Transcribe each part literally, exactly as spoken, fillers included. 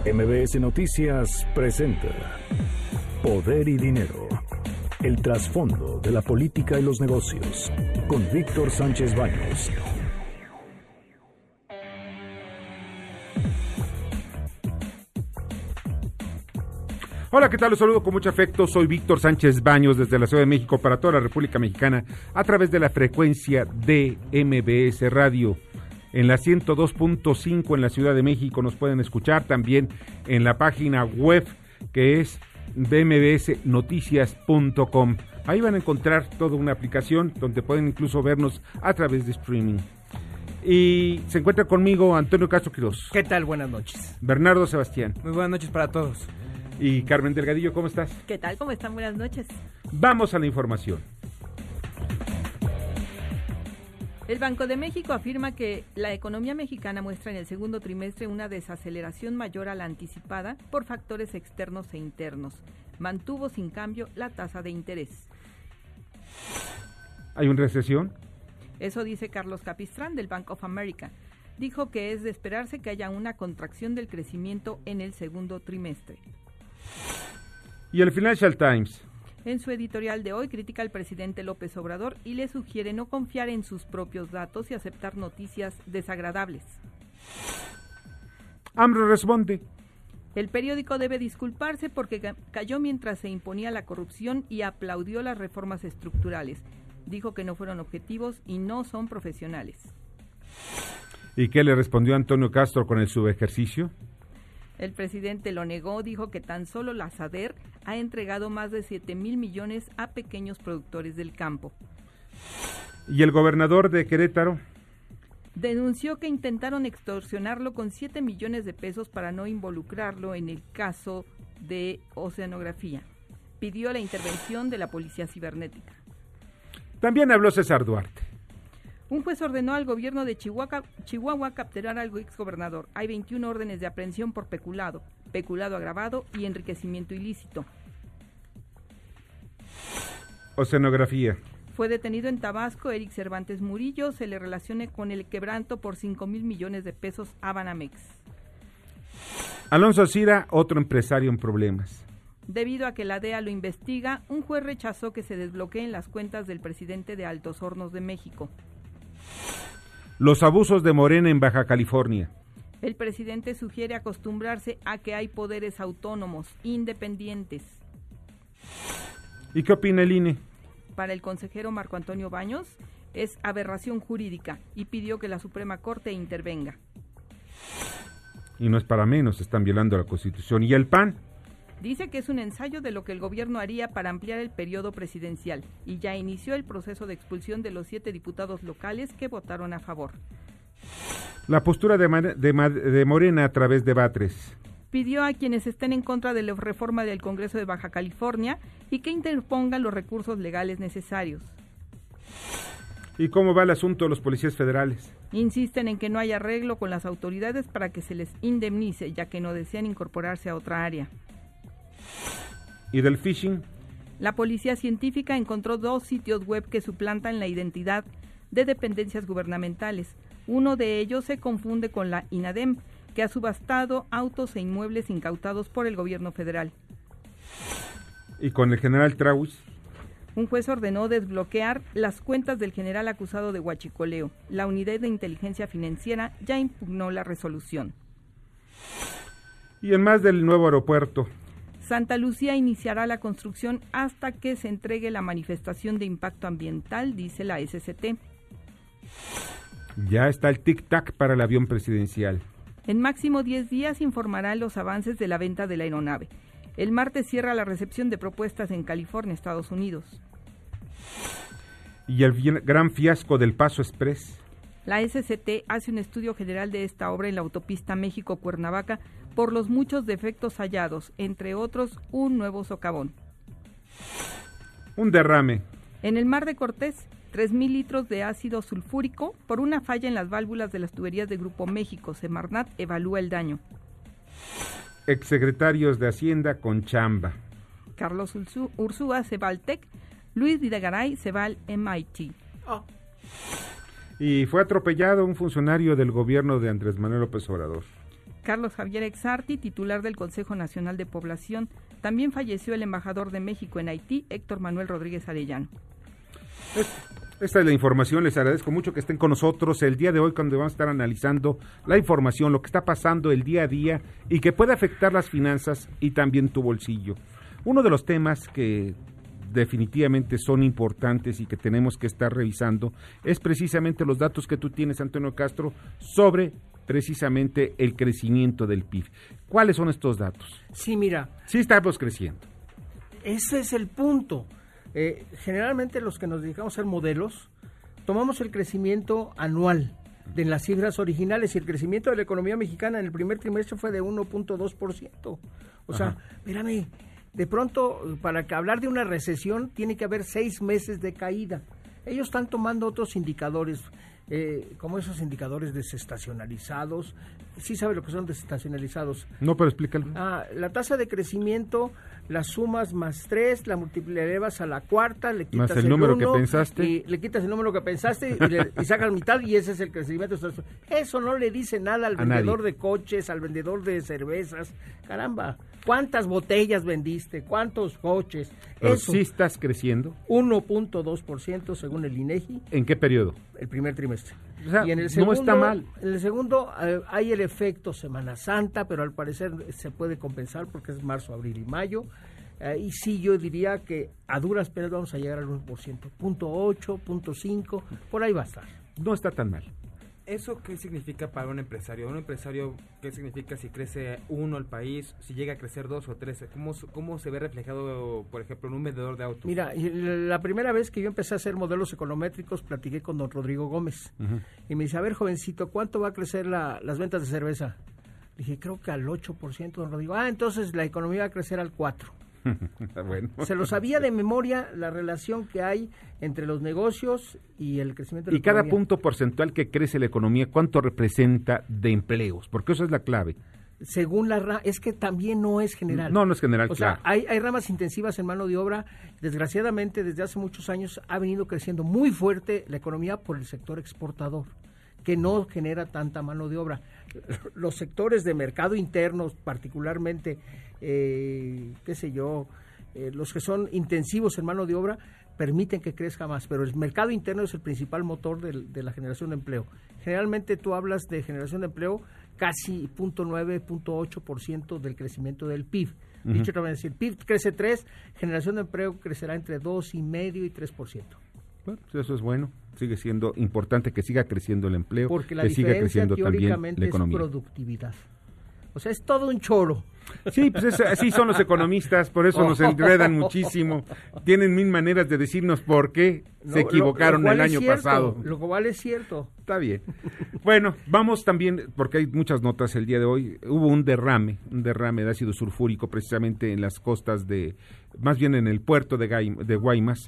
M B S Noticias presenta Poder y Dinero, el trasfondo de la política y los negocios, con Víctor Sánchez Baños. Hola, ¿qué tal? Los saludo con mucho afecto. Soy Víctor Sánchez Baños desde la Ciudad de México para toda la República Mexicana a través de la frecuencia de M B S Radio. En la ciento dos punto cinco en la Ciudad de México nos pueden escuchar también en la página web que es m b s noticias punto com. Ahí van a encontrar toda una aplicación donde pueden incluso vernos a través de streaming. Y se encuentra conmigo Antonio Castro Quirós. ¿Qué tal? Buenas noches. Bernardo Sebastián. Muy buenas noches para todos. Y Carmen Delgadillo, ¿cómo estás? ¿Qué tal? ¿Cómo están? Buenas noches. Vamos a la información. El Banco de México afirma que la economía mexicana muestra en el segundo trimestre una desaceleración mayor a la anticipada por factores externos e internos. Mantuvo sin cambio la tasa de interés. ¿Hay una recesión? Eso dice Carlos Capistrán del Bank of America. Dijo que es de esperarse que haya una contracción del crecimiento en el segundo trimestre. Y el Financial Times. En su editorial de hoy critica al presidente López Obrador y le sugiere no confiar en sus propios datos y aceptar noticias desagradables. AMLO responde. El periódico debe disculparse porque cayó mientras se imponía la corrupción y aplaudió las reformas estructurales. Dijo que no fueron objetivos y no son profesionales. ¿Y qué le respondió Antonio Castro con el subejercicio? El presidente lo negó, dijo que tan solo la SADER ha entregado más de siete mil millones a pequeños productores del campo. ¿Y el gobernador de Querétaro? Denunció que intentaron extorsionarlo con siete millones de pesos para no involucrarlo en el caso de oceanografía. Pidió la intervención de la policía cibernética. También habló César Duarte. Un juez ordenó al gobierno de Chihuahua, Chihuahua capturar al exgobernador. Hay veintiuna órdenes de aprehensión por peculado, peculado agravado y enriquecimiento ilícito. Oceanografía. Fue detenido en Tabasco Eric Cervantes Murillo, se le relaciona con el quebranto por cinco mil millones de pesos a Banamex. Alonso Cira, otro empresario en problemas. Debido a que la D E A lo investiga, un juez rechazó que se desbloqueen las cuentas del presidente de Altos Hornos de México. Los abusos de Morena en Baja California. El presidente sugiere acostumbrarse a que hay poderes autónomos, independientes. ¿Y qué opina el I N E? Para el consejero Marco Antonio Baños, es aberración jurídica y pidió que la Suprema Corte intervenga. Y no es para menos, están violando la Constitución. ¿Y el P A N? Dice que es un ensayo de lo que el gobierno haría para ampliar el periodo presidencial y ya inició el proceso de expulsión de los siete diputados locales que votaron a favor. La postura de, de, de Morena a través de Batres. Pidió a quienes estén en contra de la reforma del Congreso de Baja California y que interpongan los recursos legales necesarios. ¿Y cómo va el asunto de los policías federales? Insisten en que no hay arreglo con las autoridades para que se les indemnice, ya que no desean incorporarse a otra área. ¿Y del phishing? La policía científica encontró dos sitios web que suplantan la identidad de dependencias gubernamentales. Uno de ellos se confunde con la INADEM, que ha subastado autos e inmuebles incautados por el gobierno federal. ¿Y con el general Trauis? Un juez ordenó desbloquear las cuentas del general acusado de huachicoleo. La unidad de inteligencia financiera ya impugnó la resolución. Y en más del nuevo aeropuerto. Santa Lucía iniciará la construcción hasta que se entregue la manifestación de impacto ambiental, dice la S C T. Ya está el tic-tac para el avión presidencial. En máximo diez días informará los avances de la venta de la aeronave. El martes cierra la recepción de propuestas en California, Estados Unidos. ¿Y el gran fiasco del Paso Express? La S C T hace un estudio general de esta obra en la autopista México-Cuernavaca por los muchos defectos hallados, entre otros un nuevo socavón. Un derrame. En el Mar de Cortés, tres mil litros de ácido sulfúrico por una falla en las válvulas de las tuberías de Grupo México. Semarnat evalúa el daño. Exsecretarios de Hacienda con chamba. Carlos Ursúa se va al TEC, Luis Videgaray se va al M I T. Oh. Y fue atropellado un funcionario del gobierno de Andrés Manuel López Obrador. Carlos Javier Exarti, titular del Consejo Nacional de Población. También falleció el embajador de México en Haití, Héctor Manuel Rodríguez Arellano. Esta es la información, les agradezco mucho que estén con nosotros el día de hoy cuando vamos a estar analizando la información, lo que está pasando el día a día y que puede afectar las finanzas y también tu bolsillo. Uno de los temas que definitivamente son importantes y que tenemos que estar revisando es precisamente los datos que tú tienes, Antonio Castro, sobre precisamente el crecimiento del P I B. ¿Cuáles son estos datos? Sí, mira. Sí estamos creciendo. Ese es el punto. Eh, generalmente los que nos dedicamos a hacer modelos, tomamos el crecimiento anual de las cifras originales y el crecimiento de la economía mexicana en el primer trimestre fue de uno punto dos por ciento. O sea, espérame, de pronto para que hablar de una recesión tiene que haber seis meses de caída. Ellos están tomando otros indicadores, eh, como esos indicadores desestacionalizados. ¿Sí sabe lo que son desestacionalizados? No, pero explícalo. Ah, la tasa de crecimiento, las sumas más tres, la multiplicas a la cuarta, le quitas más el, el número uno, que pensaste. Y le quitas el número que pensaste y, le, y sacas mitad y ese es el crecimiento. Eso no le dice nada al a vendedor nadie. de coches, al vendedor de cervezas. Caramba, ¿cuántas botellas vendiste? ¿Cuántos coches? Pero Eso, sí estás creciendo. uno punto dos por ciento según el INEGI. ¿En qué periodo? El primer trimestre. O sea, y en el no segundo, está mal. En el segundo eh, hay el efecto Semana Santa, pero al parecer se puede compensar porque es marzo, abril y mayo. Eh, y sí, yo diría que a duras penas vamos a llegar al uno por ciento. Punto ocho, punto cinco, por ahí va a estar. No está tan mal. ¿Eso qué significa para un empresario? ¿Un empresario qué significa si crece uno el país, si llega a crecer dos o tres? ¿Cómo, cómo se ve reflejado, por ejemplo, en un vendedor de autos? Mira, la primera vez que yo empecé a hacer modelos econométricos, platiqué con don Rodrigo Gómez. Uh-huh. Y me dice, a ver, jovencito, ¿cuánto va a crecer la, las ventas de cerveza? Le dije, creo que al ocho por ciento, don Rodrigo. Ah, entonces la economía va a crecer al cuatro por ciento. Bueno. Se lo sabía de memoria la relación que hay entre los negocios y el crecimiento de la y cada economía. Punto porcentual que crece la economía, ¿cuánto representa de empleos? Porque eso es la clave. Según la rama, es que también no es general. No, no es general, o claro. sea, hay, hay ramas intensivas en mano de obra. Desgraciadamente, desde hace muchos años ha venido creciendo muy fuerte la economía por el sector exportador, que no genera tanta mano de obra. Los sectores de mercado interno, particularmente, eh, qué sé yo, eh, los que son intensivos en mano de obra, permiten que crezca más, pero el mercado interno es el principal motor de, de la generación de empleo. Generalmente tú hablas de generación de empleo casi zero punto nueve, zero punto ocho por ciento del crecimiento del P I B. Uh-huh. Dicho otra vez, si el P I B crece tres, generación de empleo crecerá entre dos coma cinco y tres por ciento. Bueno, pues eso es bueno, sigue siendo importante que siga creciendo el empleo, porque la que siga creciendo también la economía. Es productividad. O sea, es todo un choro. Sí, pues es, así son los economistas, por eso nos enredan muchísimo. Tienen mil maneras de decirnos por qué no, se equivocaron lo, lo el año cierto, pasado. Lo cual es cierto. Está bien. Bueno, vamos también, porque hay muchas notas el día de hoy. Hubo un derrame, un derrame de ácido sulfúrico precisamente en las costas de, más bien en el puerto de, Gai, de Guaymas,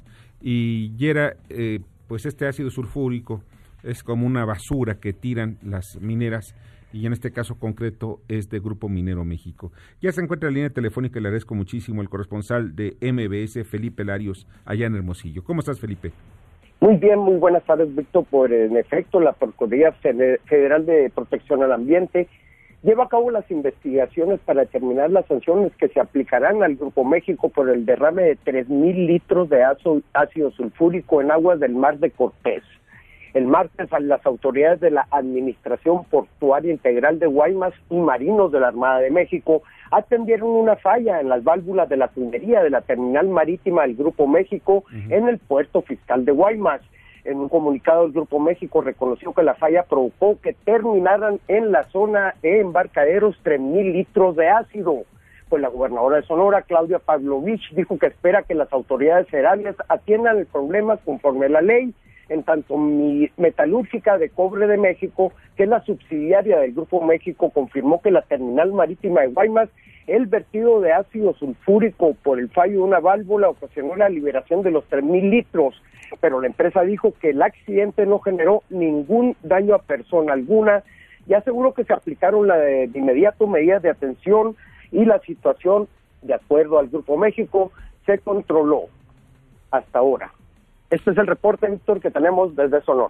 y era, eh, pues este ácido sulfúrico es como una basura que tiran las mineras, y en este caso concreto es de Grupo Minero México. Ya se encuentra en la línea telefónica, y le agradezco muchísimo, el corresponsal de M B S, Felipe Larios, allá en Hermosillo. ¿Cómo estás, Felipe? Muy bien, muy buenas tardes, Víctor. Por en efecto, la Procuraduría Federal de Protección al Ambiente lleva a cabo las investigaciones para determinar las sanciones que se aplicarán al Grupo México por el derrame de tres mil litros de ácido sulfúrico en aguas del Mar de Cortés. El martes, las autoridades de la Administración Portuaria Integral de Guaymas y marinos de la Armada de México atendieron una falla en las válvulas de la tubería de la terminal marítima del Grupo México uh-huh. en el puerto fiscal de Guaymas. En un comunicado, el Grupo México reconoció que la falla provocó que terminaran en la zona de embarcaderos tres mil litros de ácido. Pues la gobernadora de Sonora, Claudia Pavlovich, dijo que espera que las autoridades federales atiendan el problema conforme a la ley. En tanto, mi Metalúrgica de Cobre de México, que es la subsidiaria del Grupo México, confirmó que la terminal marítima de Guaymas, el vertido de ácido sulfúrico por el fallo de una válvula ocasionó la liberación de los tres mil litros, pero la empresa dijo que el accidente no generó ningún daño a persona alguna y aseguró que se aplicaron la de, de inmediato medidas de atención y la situación, de acuerdo al Grupo México, se controló hasta ahora. Este es el reporte, Víctor, que tenemos desde Sonora.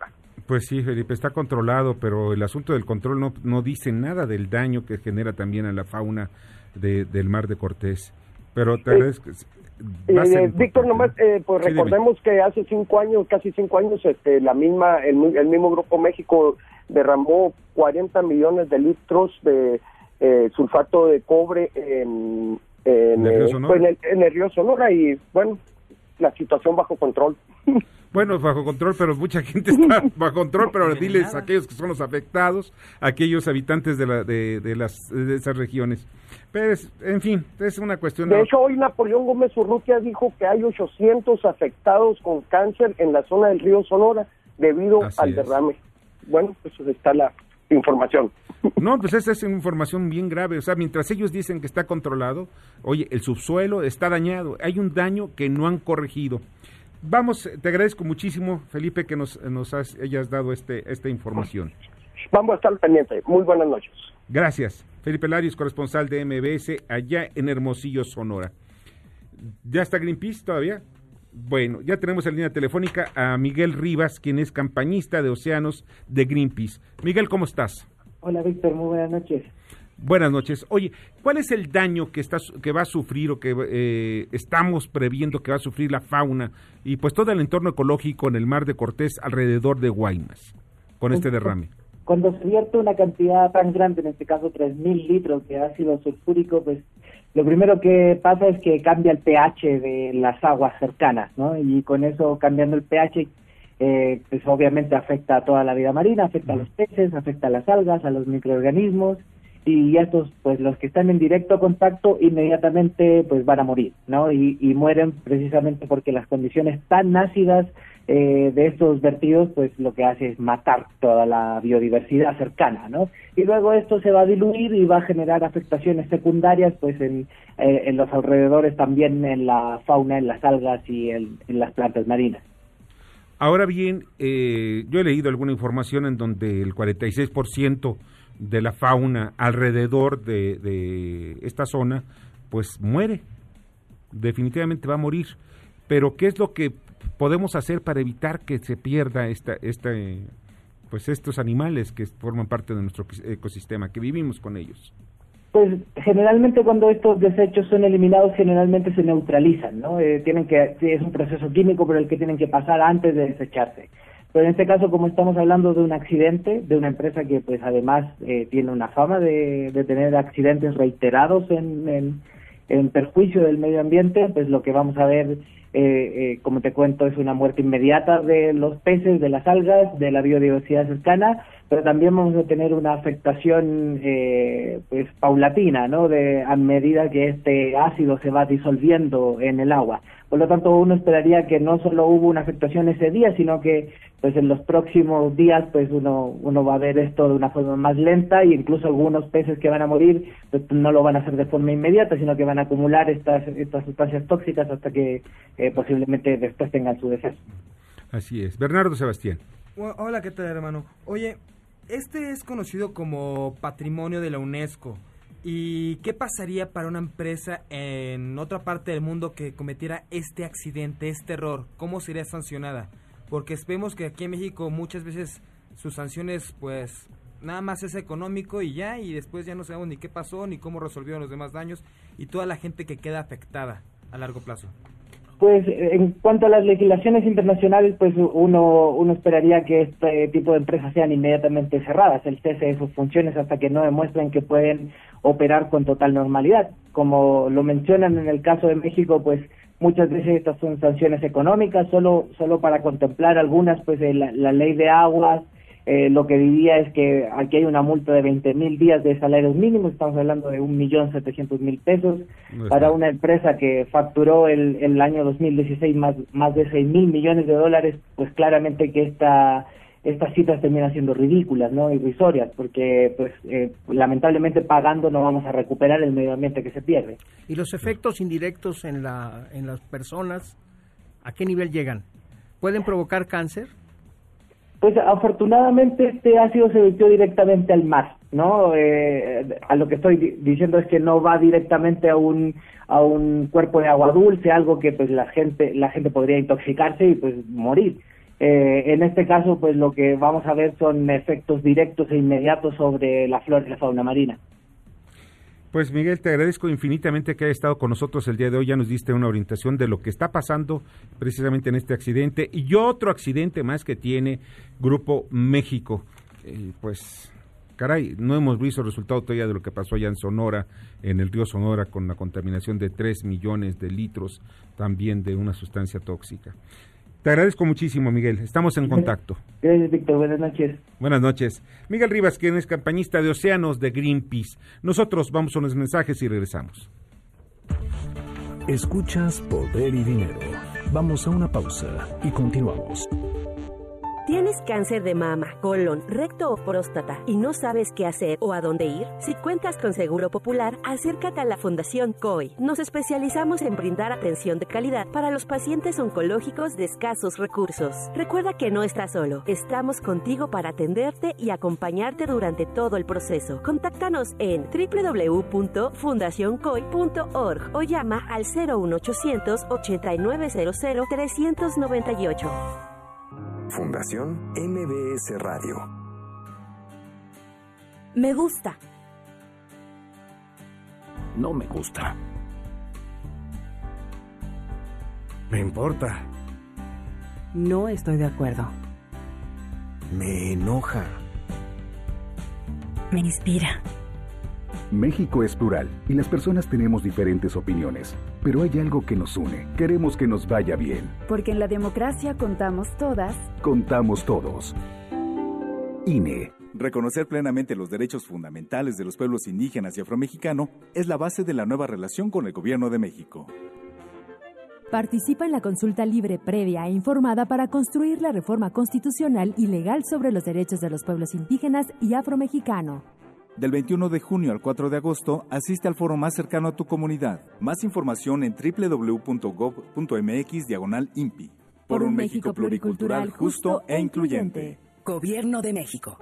Pues sí, Felipe, está controlado, pero el asunto del control no, no dice nada del daño que genera también a la fauna de, del Mar de Cortés. Pero te agradezco. Eh, Víctor, nomás, eh, pues sí, recordemos dime. que hace cinco años, casi cinco años, este, la misma, el, el mismo Grupo México derramó cuarenta millones de litros de eh, sulfato de cobre en, en, ¿En, el eh, pues, en, el, en el río Sonora y, bueno, la situación bajo control. Bueno, bajo control, pero mucha gente está bajo control, pero diles a aquellos que son los afectados, a aquellos habitantes de, la, de, de, las, de esas regiones. Pero, es, en fin, es una cuestión... De hecho, hoy Napoleón Gómez Urrutia dijo que hay ochocientos afectados con cáncer en la zona del río Sonora debido Así al es. derrame. Bueno, pues está la información. No, pues esa es información bien grave. O sea, mientras ellos dicen que está controlado, oye, el subsuelo está dañado. Hay un daño que no han corregido. Vamos, te agradezco muchísimo, Felipe, que nos, nos has, hayas dado este, esta información. Vamos a estar pendientes. Muy buenas noches. Gracias. Felipe Larios, corresponsal de M B S, allá en Hermosillo, Sonora. ¿Ya está Greenpeace todavía? Bueno, ya tenemos en línea telefónica a Miguel Rivas, quien es campañista de océanos de Greenpeace. Miguel, ¿cómo estás? Hola, Víctor, muy buenas noches. Buenas noches. Oye, ¿cuál es el daño que está que va a sufrir o que eh, estamos previendo que va a sufrir la fauna y pues todo el entorno ecológico en el Mar de Cortés alrededor de Guaymas con este derrame? Cuando se vierte una cantidad tan grande, en este caso tres mil litros de ácido sulfúrico, pues lo primero que pasa es que cambia el pH de las aguas cercanas, ¿no? Y con eso, cambiando el pH, eh, pues obviamente afecta a toda la vida marina, afecta uh-huh. a los peces, afecta a las algas, a los microorganismos, y estos, pues los que están en directo contacto, inmediatamente pues van a morir, ¿no? Y, y mueren precisamente porque las condiciones tan ácidas eh, de estos vertidos, pues lo que hace es matar toda la biodiversidad cercana, ¿no? Y luego esto se va a diluir y va a generar afectaciones secundarias, pues en, eh, en los alrededores también, en la fauna, en las algas y en, en las plantas marinas. Ahora bien, eh, yo he leído alguna información en donde el cuarenta y seis por ciento de la fauna alrededor de, de esta zona, pues muere, definitivamente va a morir. Pero ¿qué es lo que podemos hacer para evitar que se pierda esta, esta, pues estos animales que forman parte de nuestro ecosistema, que vivimos con ellos? Pues generalmente cuando estos desechos son eliminados, generalmente se neutralizan, ¿no? Eh, tienen que, es un proceso químico por el que tienen que pasar antes de desecharse. Pero en este caso, como estamos hablando de un accidente, de una empresa que pues además eh, tiene una fama de, de tener accidentes reiterados en, en, en perjuicio del medio ambiente, pues lo que vamos a ver, eh, eh, como te cuento, es una muerte inmediata de los peces, de las algas, de la biodiversidad cercana, pero también vamos a tener una afectación eh, pues paulatina, ¿no? De a medida que este ácido se va disolviendo en el agua. Por lo tanto, uno esperaría que no solo hubo una afectación ese día, sino que pues en los próximos días pues uno uno va a ver esto de una forma más lenta, y incluso algunos peces que van a morir pues no lo van a hacer de forma inmediata, sino que van a acumular estas estas sustancias tóxicas hasta que eh, posiblemente después tengan su deceso. Así es. Bernardo Sebastián. Hola, ¿qué tal, hermano? Oye, este es conocido como Patrimonio de la UNESCO. ¿Y qué pasaría para una empresa en otra parte del mundo que cometiera este accidente, este error? ¿Cómo sería sancionada? Porque vemos que aquí en México muchas veces sus sanciones, pues, nada más es económico y ya, y después ya no sabemos ni qué pasó, ni cómo resolvieron los demás daños, y toda la gente que queda afectada a largo plazo. Pues en cuanto a las legislaciones internacionales, pues uno uno esperaría que este tipo de empresas sean inmediatamente cerradas, el cese de sus funciones hasta que no demuestren que pueden operar con total normalidad. Como lo mencionan en el caso de México, pues muchas veces estas son sanciones económicas, solo solo para contemplar algunas, pues la, la ley de aguas, eh, lo que diría es que aquí hay una multa de veinte mil días de salarios mínimos, estamos hablando de un millón setecientos mil pesos, no para una empresa que facturó el, el año dos mil dieciséis más, más de seis mil millones de dólares, pues claramente que esta... estas cifras terminan siendo ridículas, ¿no? Irrisorias, porque pues eh, lamentablemente pagando no vamos a recuperar el medio ambiente que se pierde. ¿Y los efectos indirectos en la en las personas, a qué nivel llegan? ¿Pueden provocar cáncer? Pues afortunadamente este ácido se vertió directamente al mar, ¿no? Eh, a lo que estoy di- diciendo es que no va directamente a un a un cuerpo de agua dulce, algo que pues la gente la gente podría intoxicarse y pues morir. Eh, en este caso, pues lo que vamos a ver son efectos directos e inmediatos sobre la flora y la fauna marina. Pues Miguel, te agradezco infinitamente que hayas estado con nosotros el día de hoy. Ya nos diste una orientación de lo que está pasando precisamente en este accidente y otro accidente más que tiene Grupo México. Eh, pues, caray, no hemos visto el resultado todavía de lo que pasó allá en Sonora, en el río Sonora, con la contaminación de tres millones de litros también de una sustancia tóxica. Te agradezco muchísimo, Miguel. Estamos en contacto. Gracias, Víctor. Buenas noches. Buenas noches. Miguel Rivas, quien es campañista de Océanos de Greenpeace. Nosotros vamos a unos mensajes y regresamos. Escuchas Poder y Dinero. Vamos a una pausa y continuamos. ¿Tienes cáncer de mama, colon, recto o próstata y no sabes qué hacer o a dónde ir? Si cuentas con Seguro Popular, acércate a la Fundación C O I. Nos especializamos en brindar atención de calidad para los pacientes oncológicos de escasos recursos. Recuerda que no estás solo. Estamos contigo para atenderte y acompañarte durante todo el proceso. Contáctanos en doble u doble u doble u punto fundación coy punto org o llama al cero uno ochocientos ochenta y nueve cero cero trescientos noventa y ocho. Fundación M B S Radio. Me gusta. No me gusta. Me importa. No estoy de acuerdo. Me enoja. Me inspira. México es plural y las personas tenemos diferentes opiniones, pero hay algo que nos une. Queremos que nos vaya bien. Porque en la democracia contamos todas. Contamos todos. I N E. Reconocer plenamente los derechos fundamentales de los pueblos indígenas y afromexicano es la base de la nueva relación con el Gobierno de México. Participa en la consulta libre, previa e informada para construir la reforma constitucional y legal sobre los derechos de los pueblos indígenas y afromexicano. Del veintiuno de junio al cuatro de agosto, asiste al foro más cercano a tu comunidad. Más información en doble u doble u doble u punto gob punto m x diagonal I N P I. Por un México pluricultural, justo e incluyente. Gobierno de México.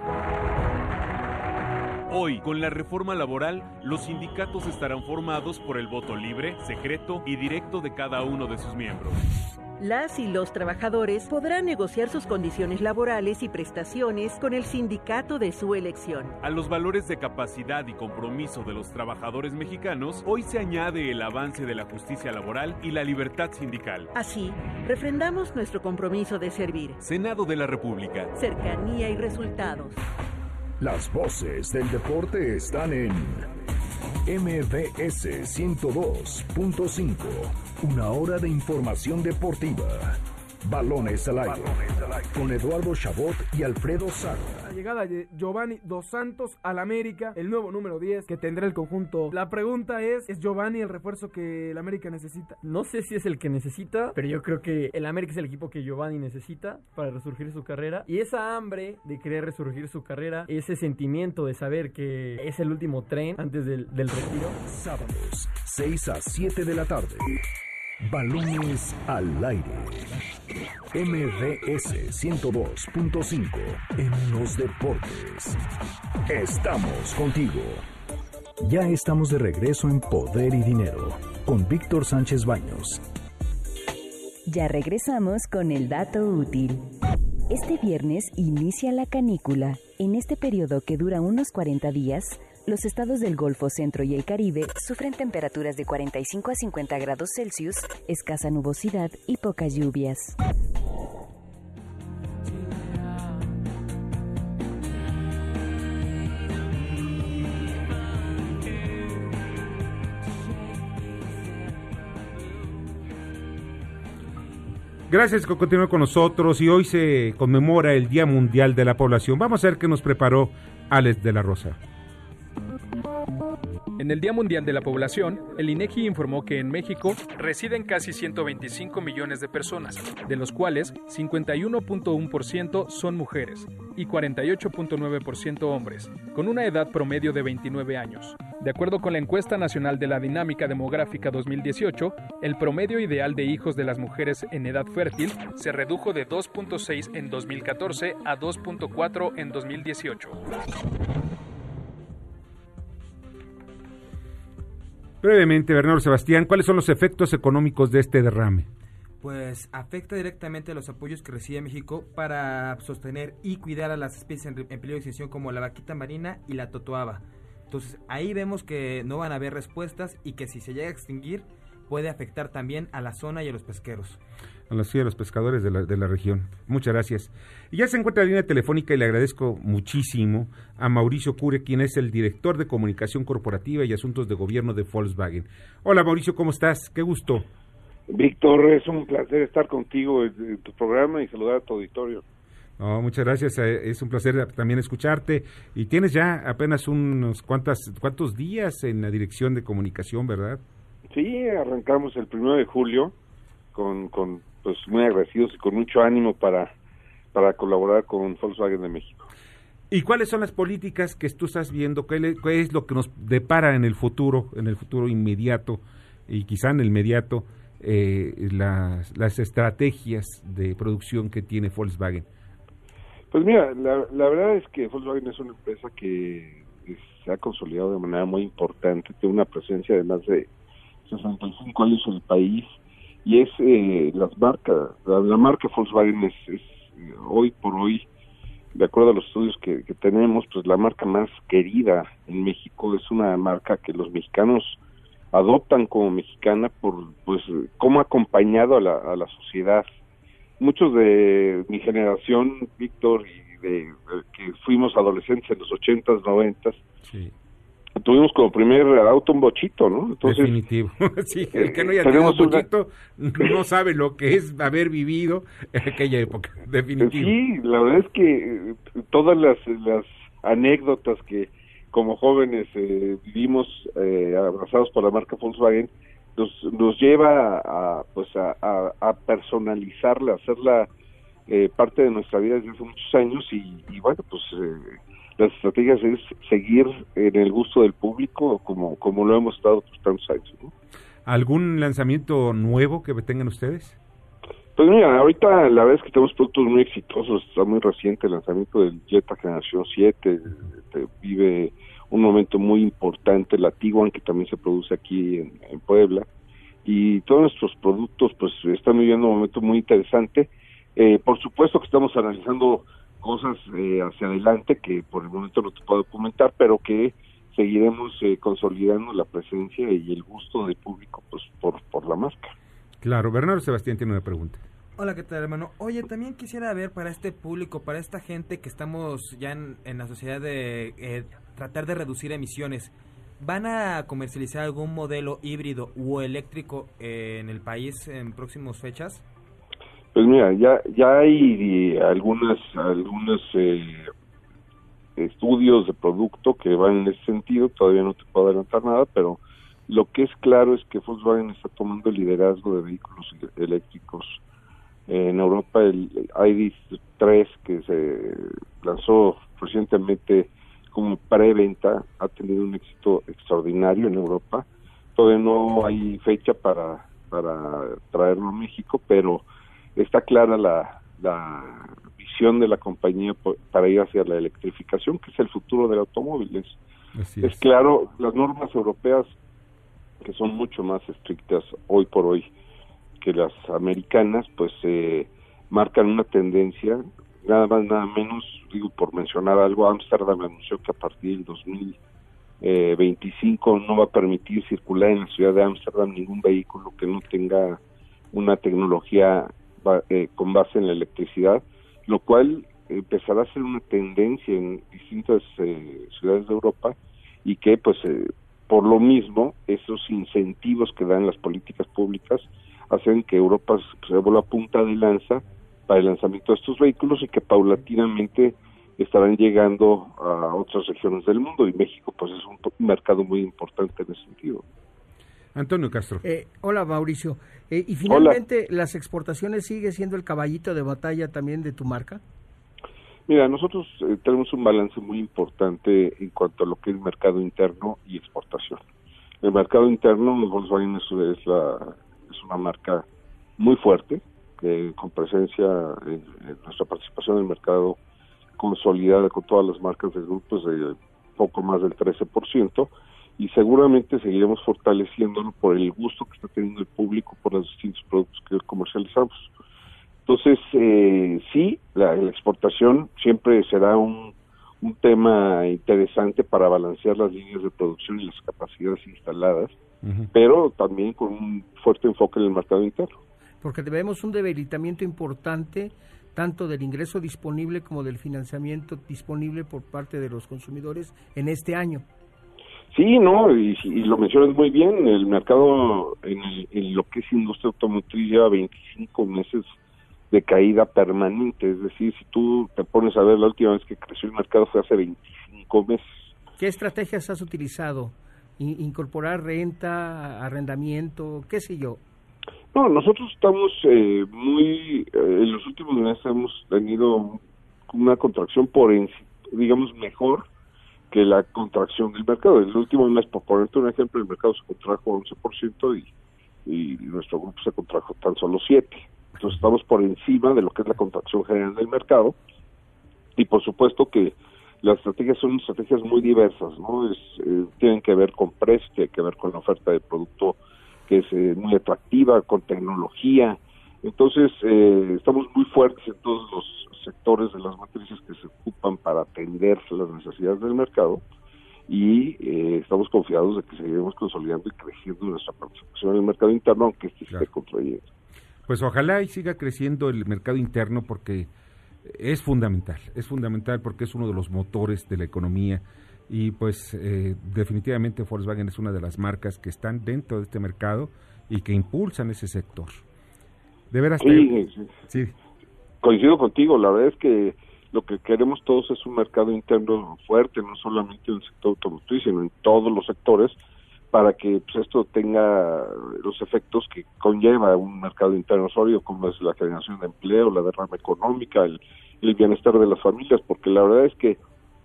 Hoy, con la reforma laboral, los sindicatos estarán formados por el voto libre, secreto y directo de cada uno de sus miembros. Las y los trabajadores podrán negociar sus condiciones laborales y prestaciones con el sindicato de su elección. A los valores de capacidad y compromiso de los trabajadores mexicanos, hoy se añade el avance de la justicia laboral y la libertad sindical. Así, refrendamos nuestro compromiso de servir. Senado de la República. Cercanía y resultados. Las voces del deporte están en M B S ciento dos punto cinco. Una hora de información deportiva. Balones al aire. Con Eduardo Chabot y Alfredo Saga. La llegada de Giovanni Dos Santos al América, el nuevo número diez que tendrá el conjunto. La pregunta es, ¿es Giovanni el refuerzo que el América necesita? No sé si es el que necesita, pero yo creo que el América es el equipo que Giovanni necesita para resurgir su carrera. Y esa hambre de querer resurgir su carrera, ese sentimiento de saber que es el último tren antes del, del retiro. Sábados, seis a siete de la tarde. Balones al aire. M B S ciento dos punto cinco en los deportes. Estamos contigo. Ya estamos de regreso en Poder y Dinero con Víctor Sánchez Baños. Ya regresamos con el dato útil. Este viernes inicia la canícula. En este periodo que dura unos cuarenta días, los estados del Golfo Centro y el Caribe sufren temperaturas de cuarenta y cinco a cincuenta grados Celsius, escasa nubosidad y pocas lluvias. Gracias por continuar con nosotros y hoy se conmemora el Día Mundial de la Población. Vamos a ver qué nos preparó Alex de la Rosa. En el Día Mundial de la Población, el INEGI informó que en México residen casi ciento veinticinco millones de personas, de los cuales cincuenta y uno punto uno por ciento son mujeres y cuarenta y ocho punto nueve por ciento hombres, con una edad promedio de veintinueve años. De acuerdo con la Encuesta Nacional de la Dinámica Demográfica dos mil dieciocho, el promedio ideal de hijos de las mujeres en edad fértil se redujo de dos punto seis en dos mil catorce a dos punto cuatro en dos mil dieciocho. Brevemente, Bernardo Sebastián, ¿cuáles son los efectos económicos de este derrame? pues afecta directamente a los apoyos que recibe México para sostener y cuidar a las especies en, en peligro de extinción como la vaquita marina y la totoaba. Entonces ahí vemos que no van a haber respuestas y que si se llega a extinguir puede afectar también a la zona y a los pesqueros. A los, sí, a los pescadores de la, de la región. Muchas gracias. Y ya se encuentra en la línea telefónica y le agradezco muchísimo a Mauricio Cure, quien es el director de Comunicación Corporativa y Asuntos de Gobierno de Volkswagen. Hola Mauricio, ¿cómo estás? Qué gusto. Víctor, es un placer estar contigo en tu programa y saludar a tu auditorio. Oh, muchas gracias, es un placer también escucharte. Y tienes ya apenas unos cuantas, cuantos días en la dirección de comunicación, ¿verdad? Sí, arrancamos el primero de julio con, con pues muy agradecidos y con mucho ánimo para, para colaborar con Volkswagen de México. ¿Y cuáles son las políticas que tú estás viendo? ¿Qué, le, qué es lo que nos depara en el futuro, en el futuro inmediato y quizá en el inmediato, eh, las, las estrategias de producción que tiene Volkswagen? Pues mira, la, la verdad es que Volkswagen es una empresa que se ha consolidado de manera muy importante, tiene una presencia de más de sesenta y cinco años en el país, y es eh, las marcas, la, la marca Volkswagen es, es eh, hoy por hoy, de acuerdo a los estudios que, que tenemos, pues la marca más querida en México, es una marca que los mexicanos adoptan como mexicana por pues cómo ha acompañado a la, a la sociedad. Muchos de mi generación, Víctor, y de, de que fuimos adolescentes en los ochentas, noventas, sí. Tuvimos como primer auto un bochito, ¿no? Entonces, definitivo. Sí, el que no haya tenido un bochito una... no sabe lo que es haber vivido en aquella época, definitivo. Sí, la verdad es que todas las, las anécdotas que como jóvenes eh, vivimos eh, abrazados por la marca Volkswagen nos, nos lleva a, a pues a, a, a personalizarla, a hacerla eh, parte de nuestra vida desde hace muchos años y, y bueno, pues eh, las estrategias es seguir en el gusto del público como, como lo hemos estado por tantos años, ¿no? ¿Algún lanzamiento nuevo que tengan ustedes? Pues mira, ahorita la verdad es que tenemos productos muy exitosos, está muy reciente el lanzamiento del Jetta Generación siete, te vive un momento muy importante, la Tiguan que también se produce aquí en, en Puebla, y todos nuestros productos pues están viviendo un momento muy interesante. Eh, por supuesto que estamos analizando cosas eh, hacia adelante que por el momento no te puedo comentar, pero que seguiremos eh, consolidando la presencia y el gusto del público pues por, por la marca. Claro, Bernardo Sebastián tiene una pregunta. Hola, ¿qué tal, hermano? Oye, también quisiera ver para este público, para esta gente que estamos ya en, en la sociedad de eh, tratar de reducir emisiones, ¿van a comercializar algún modelo híbrido o eléctrico eh, en el país en próximas fechas? Pues mira, ya ya hay algunas algunos eh, estudios de producto que van en ese sentido, todavía no te puedo adelantar nada, pero lo que es claro es que Volkswagen está tomando el liderazgo de vehículos eléctricos. Eh, en Europa el I D tres que se lanzó recientemente como preventa ha tenido un éxito extraordinario en Europa. Todavía no hay fecha para, para traerlo a México, pero está clara la, la visión de la compañía por, para ir hacia la electrificación, que es el futuro del automóvil. Es, es. es claro, las normas europeas, que son mucho más estrictas hoy por hoy que las americanas, pues eh, marcan una tendencia, nada más, nada menos, digo, por mencionar algo, Ámsterdam anunció que a partir del dos mil veinticinco no va a permitir circular en la ciudad de Ámsterdam ningún vehículo que no tenga una tecnología eh, con base en la electricidad, lo cual empezará a ser una tendencia en distintas eh, ciudades de Europa y que pues eh, por lo mismo esos incentivos que dan las políticas públicas hacen que Europa se vuelva punta de lanza para el lanzamiento de estos vehículos y que paulatinamente estarán llegando a otras regiones del mundo, y México pues es un mercado muy importante en ese sentido. Antonio Castro. Eh, hola Mauricio. Eh, y finalmente, hola. ¿Las exportaciones sigue siendo el caballito de batalla también de tu marca? Mira, nosotros eh, tenemos un balance muy importante en cuanto a lo que es mercado interno y exportación. El mercado interno, Volkswagen es, es, la, es una marca muy fuerte, eh, con presencia en, en nuestra participación en el mercado consolidada con todas las marcas del grupo es de poco más del trece por ciento, y seguramente seguiremos fortaleciéndolo por el gusto que está teniendo el público por los distintos productos que comercializamos. Entonces, eh, sí, la, la exportación siempre será un, un tema interesante para balancear las líneas de producción y las capacidades instaladas, uh-huh. pero también con un fuerte enfoque en el mercado interno. Porque vemos un debilitamiento importante tanto del ingreso disponible como del financiamiento disponible por parte de los consumidores en este año. Sí, no, y, y lo mencionas muy bien, el mercado en, el, en lo que es industria automotriz lleva veinticinco meses de caída permanente, es decir, si tú te pones a ver la última vez que creció el mercado fue hace veinticinco meses. ¿Qué estrategias has utilizado? ¿In- ¿Incorporar renta, arrendamiento, qué sé yo? No, nosotros estamos eh, muy, eh, en los últimos meses hemos tenido una contracción por, en, digamos, mejor que la contracción del mercado. En el último mes, por ponerte un ejemplo, el mercado se contrajo once por ciento y, y nuestro grupo se contrajo tan solo siete por ciento. Entonces estamos por encima de lo que es la contracción general del mercado y por supuesto que las estrategias son estrategias muy diversas, ¿no? Es, eh, tienen que ver con precio, tienen que ver con la oferta de producto que es eh, muy atractiva, con tecnología. Entonces eh, estamos muy fuertes en todos los sectores de las matrices que se ocupan para atender las necesidades del mercado y eh, estamos confiados de que seguiremos consolidando y creciendo nuestra participación en el mercado interno, aunque este claro. esté contrayendo. Pues ojalá y siga creciendo el mercado interno porque es fundamental, es fundamental porque es uno de los motores de la economía y pues eh, definitivamente Volkswagen es una de las marcas que están dentro de este mercado y que impulsan ese sector. De veras. Sí, te... sí. sí. Coincido contigo, la verdad es que lo que queremos todos es un mercado interno fuerte, no solamente en el sector automotriz, sino en todos los sectores, para que pues, esto tenga los efectos que conlleva un mercado interno sólido, como es la generación de empleo, la derrama económica, el, el bienestar de las familias, porque la verdad es que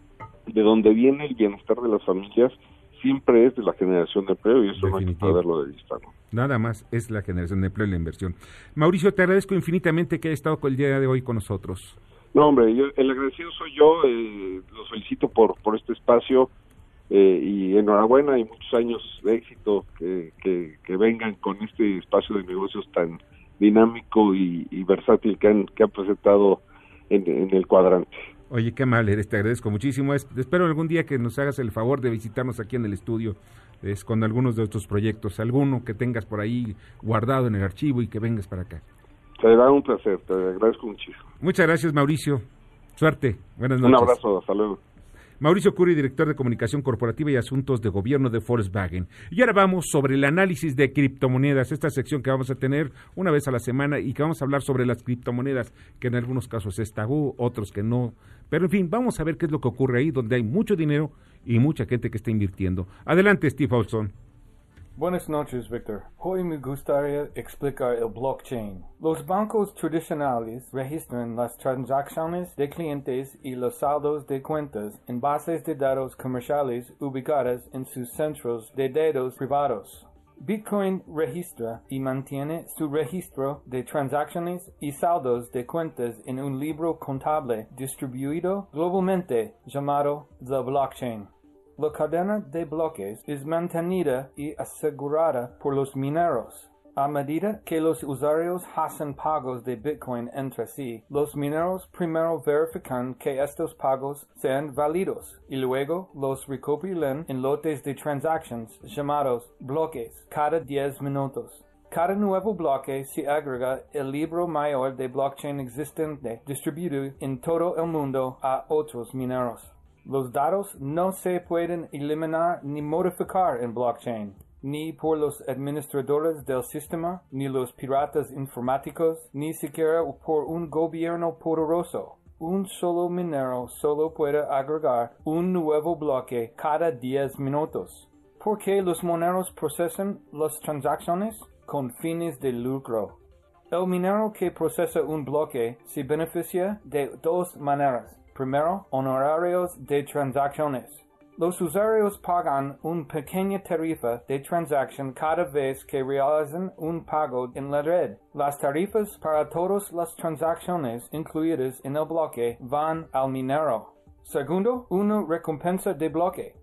de donde viene el bienestar de las familias siempre es de la generación de empleo y eso Definitivo. No hay que perderlo de vista, ¿no? Nada más es la generación de empleo y la inversión. Mauricio, te agradezco infinitamente que hayas estado el día de hoy con nosotros. No, hombre, yo, el agradecido soy yo, eh, los felicito por, por este espacio. Eh, y enhorabuena y muchos años de éxito que, que, que vengan con este espacio de negocios tan dinámico y, y versátil que han, que han presentado en, en el cuadrante. Oye, qué mal eres, te agradezco muchísimo. Es, espero algún día que nos hagas el favor de visitarnos aquí en el estudio es, con algunos de estos proyectos, alguno que tengas por ahí guardado en el archivo y que vengas para acá. Será un placer, te agradezco muchísimo. Muchas gracias, Mauricio. Suerte, buenas noches. Un abrazo, hasta luego. Mauricio Curi, director de Comunicación Corporativa y Asuntos de Gobierno de Volkswagen. Y ahora vamos sobre el análisis de criptomonedas, esta sección que vamos a tener una vez a la semana y que vamos a hablar sobre las criptomonedas, que en algunos casos es tabú, otros que no. Pero en fin, vamos a ver qué es lo que ocurre ahí, donde hay mucho dinero y mucha gente que está invirtiendo. Adelante, Steve Olson. Buenas noches, Víctor. Hoy me gustaría explicar el blockchain. Los bancos tradicionales registran las transacciones de clientes y los saldos de cuentas en bases de datos comerciales ubicadas en sus centros de datos privados. Bitcoin registra y mantiene su registro de transacciones y saldos de cuentas en un libro contable distribuido globalmente llamado the blockchain. La cadena de bloques es mantenida y asegurada por los mineros. A medida que los usuarios hacen pagos de Bitcoin entre sí, los mineros primero verifican que estos pagos sean válidos y luego los recopilan en lotes de transactions llamados bloques cada diez minutos. Cada nuevo bloque se agrega el libro mayor de blockchain existente distribuido en todo el mundo a otros mineros. Los datos no se pueden eliminar ni modificar en blockchain, ni por los administradores del sistema, ni los piratas informáticos, ni siquiera por un gobierno poderoso. Un solo minero solo puede agregar un nuevo bloque cada diez minutos. ¿Por qué los mineros procesan las transacciones? Con fines de lucro. El minero que procesa un bloque se beneficia de dos maneras. Primero, honorarios de transacciones. Los usuarios pagan una pequeña tarifa de transacción cada vez que realizan un pago en la red. Las tarifas para todas las transacciones incluidas en el bloque van al minero. Segundo, una recompensa de bloque.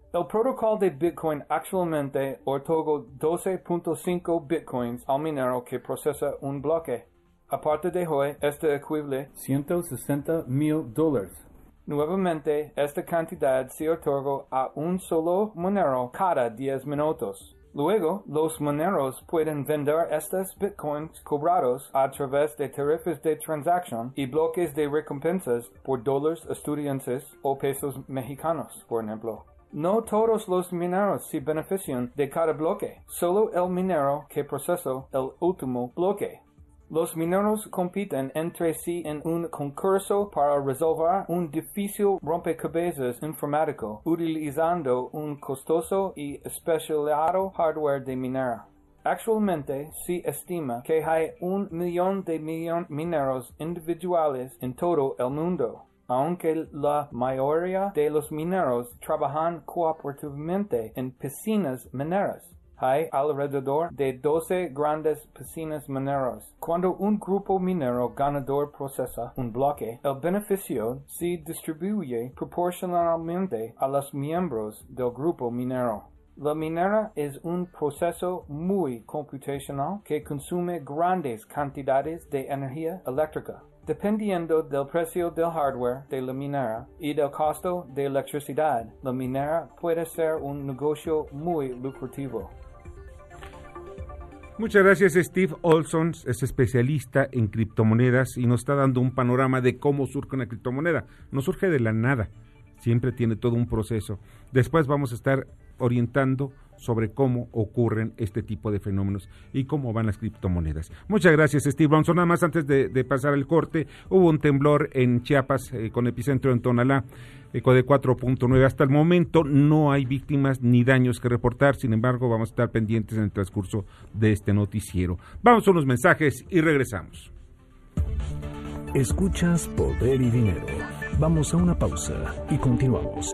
El protocolo de Bitcoin actualmente otorga doce punto cinco bitcoins al minero que procesa un bloque. Aparte de hoy, este equivale a ciento sesenta mil dólares. Nuevamente, esta cantidad se otorga a un solo minero cada diez minutos. Luego, los mineros pueden vender estos bitcoins cobrados a través de tarifas de transacción y bloques de recompensas por dólares estadounidenses o pesos mexicanos, por ejemplo. No todos los mineros se benefician de cada bloque, solo el minero que procesó el último bloque. Los mineros compiten entre sí en un concurso para resolver un difícil rompecabezas informático utilizando un costoso y especializado hardware de minera. Actualmente se estima que hay un millón de millón mineros individuales en todo el mundo. Aunque la mayoría de los mineros trabajan cooperativamente en piscinas mineras. Hay alrededor de doce grandes piscinas mineras. Cuando un grupo minero ganador procesa un bloque, el beneficio se distribuye proporcionalmente a los miembros del grupo minero. La minera es un proceso muy computacional que consume grandes cantidades de energía eléctrica. Dependiendo del precio del hardware de la minera y del costo de electricidad, la minera puede ser un negocio muy lucrativo. Muchas gracias. Steve Olson es especialista en criptomonedas y nos está dando un panorama de cómo surge una criptomoneda. No surge de la nada, siempre tiene todo un proceso. Después vamos a estar orientando sobre cómo ocurren este tipo de fenómenos y cómo van las criptomonedas. Muchas gracias, Steve Olson. Nada más antes de, de pasar el corte, hubo un temblor en Chiapas eh, con epicentro en Tonalá, eco de cuatro punto nueve. Hasta el momento no hay víctimas ni daños que reportar, sin embargo vamos a estar pendientes en el transcurso de este noticiero. Vamos a unos mensajes y regresamos. Escuchas Poder y Dinero. Vamos a una pausa y continuamos.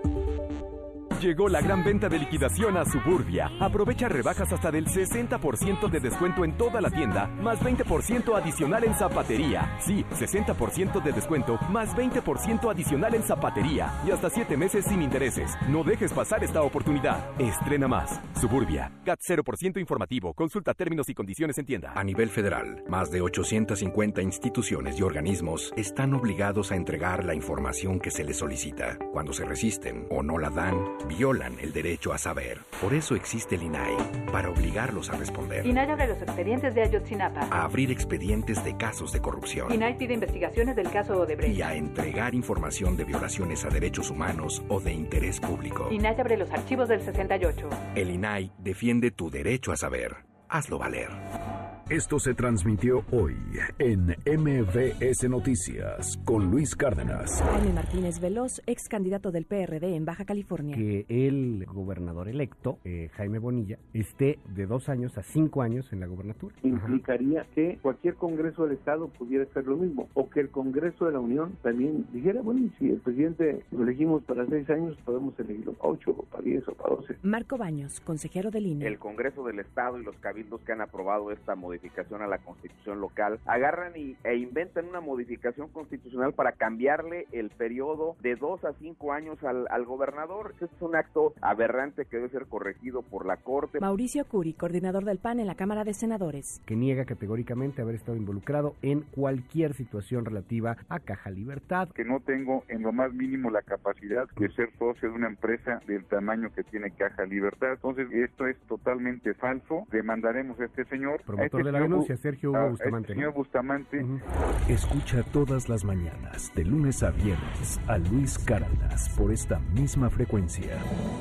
Llegó la gran venta de liquidación a Suburbia. Aprovecha rebajas hasta del sesenta por ciento de descuento en toda la tienda, más veinte por ciento adicional en zapatería. Sí, sesenta por ciento de descuento, más veinte por ciento adicional en zapatería. Y hasta siete meses sin intereses. No dejes pasar esta oportunidad. Estrena más. Suburbia. C A T cero por ciento informativo. Consulta términos y condiciones en tienda. A nivel federal, más de ochocientas cincuenta instituciones y organismos están obligados a entregar la información que se les solicita. Cuando se resisten o no la dan, violan el derecho a saber. Por eso existe el I N A I, para obligarlos a responder. I N A I abre los expedientes de Ayotzinapa. A abrir expedientes de casos de corrupción. I N A I pide investigaciones del caso Odebrecht. Y a entregar información de violaciones a derechos humanos o de interés público. I N A I abre los archivos del sesenta y ocho. El I N A I defiende tu derecho a saber. Hazlo valer. Esto se transmitió hoy en M V S Noticias con Luis Cárdenas. Jaime Martínez Veloz, ex candidato del P R D en Baja California. Que el gobernador electo, eh, Jaime Bonilla, esté de dos años a cinco años en la gobernatura. Implicaría Ajá. que cualquier congreso del Estado pudiera hacer lo mismo, o que el Congreso de la Unión también dijera, bueno, si el presidente lo elegimos para seis años, podemos elegirlo para ocho, o para diez, o para doce. Marco Baños, consejero del I N E. El Congreso del Estado y los cabildos que han aprobado esta modificación modificación a la Constitución local, agarran y, e inventan una modificación constitucional para cambiarle el periodo de dos a cinco años al, al gobernador. Este es un acto aberrante que debe ser corregido por la Corte. Mauricio Curi, coordinador del P A N en la Cámara de Senadores. Que niega categóricamente haber estado involucrado en cualquier situación relativa a Caja Libertad. Que no tengo en lo más mínimo la capacidad de ser socio de una empresa del tamaño que tiene Caja Libertad. Entonces, esto es totalmente falso. Demandaremos a este señor. Promotor a este de la denuncia, Sergio Hugo a, Bustamante. A este señor Bustamante. Uh-huh. Escucha todas las mañanas, de lunes a viernes, a Luis Cárdenas por esta misma frecuencia.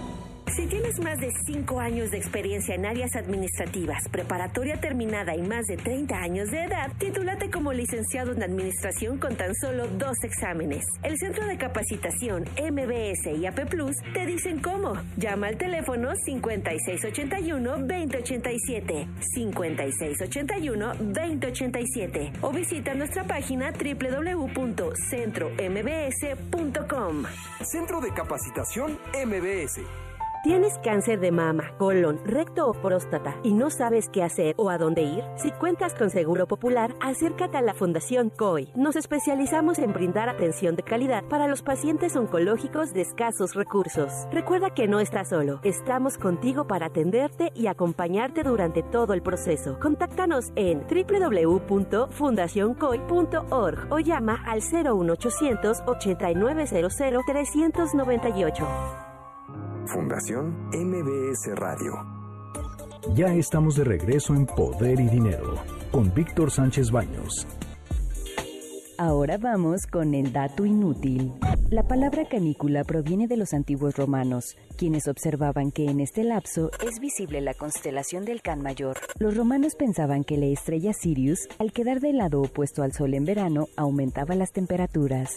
Si tienes más de cinco años de experiencia en áreas administrativas, preparatoria terminada y más de treinta años de edad, titúlate como licenciado en administración con tan solo dos exámenes. El Centro de Capacitación M B S y A P Plus te dicen cómo. Llama al teléfono cincuenta y seis ochenta y uno, veinte ochenta y siete, cincuenta y seis ochenta y uno, veinte ochenta y siete o visita nuestra página doble u doble u doble u punto centro m b s punto com. Centro de Capacitación M B S. ¿Tienes cáncer de mama, colon, recto o próstata y no sabes qué hacer o a dónde ir? Si cuentas con Seguro Popular, acércate a la Fundación C O I. Nos especializamos en brindar atención de calidad para los pacientes oncológicos de escasos recursos. Recuerda que no estás solo. Estamos contigo para atenderte y acompañarte durante todo el proceso. Contáctanos en doble u doble u doble u punto fundación coy punto org o llama al cero uno ochocientos ochenta y nueve cero cero trescientos noventa y ocho. Fundación M B S Radio. Ya estamos de regreso en Poder y Dinero con Víctor Sánchez Baños. Ahora vamos con el dato inútil. La palabra canícula proviene de los antiguos romanos, quienes observaban que en este lapso es visible la constelación del Can Mayor. Los romanos pensaban que la estrella Sirius, al quedar del lado opuesto al Sol en verano, aumentaba las temperaturas.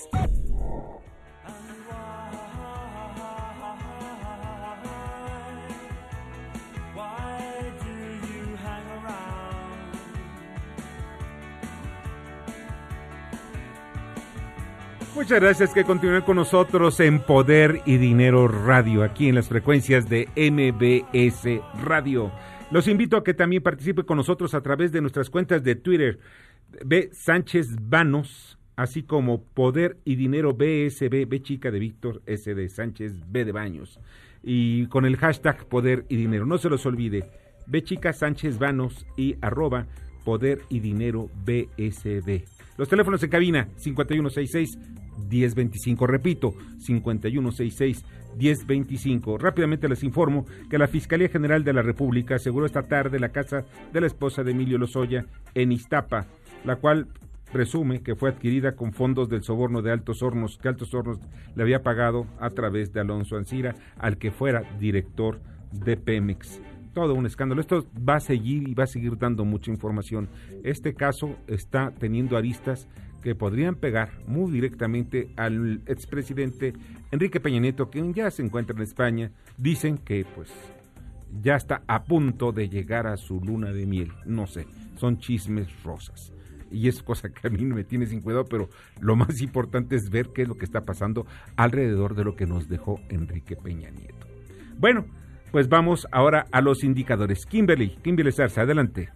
Muchas gracias que continúen con nosotros en Poder y Dinero Radio, aquí en las frecuencias de M B S Radio. Los invito a que también participe con nosotros a través de nuestras cuentas de Twitter, B. Sánchez Banos, así como Poder y Dinero B S B, B chica de Víctor, S de Sánchez, B de Baños, y con el hashtag Poder y Dinero. No se los olvide, B chica Sánchez Banos y arroba Poder y Dinero B S B. Los teléfonos en cabina, cincuenta y uno sesenta y seis, diez veinticinco, repito, cincuenta y uno sesenta y seis, diez veinticinco. Rápidamente les informo que la Fiscalía General de la República aseguró esta tarde la casa de la esposa de Emilio Lozoya en Iztapa, la cual presume que fue adquirida con fondos del soborno de Altos Hornos, que Altos Hornos le había pagado a través de Alonso Ancira, al que fuera director de Pemex. Todo un escándalo. Esto va a seguir y va a seguir dando mucha información. Este caso está teniendo aristas que podrían pegar muy directamente al expresidente Enrique Peña Nieto, quien ya se encuentra en España. Dicen que pues ya está a punto de llegar a su luna de miel. No sé, son chismes rosas. Y es cosa que a mí me tiene sin cuidado, pero lo más importante es ver qué es lo que está pasando alrededor de lo que nos dejó Enrique Peña Nieto. Bueno, pues vamos ahora a los indicadores. Kimberly, Kimberly Zarza, adelante.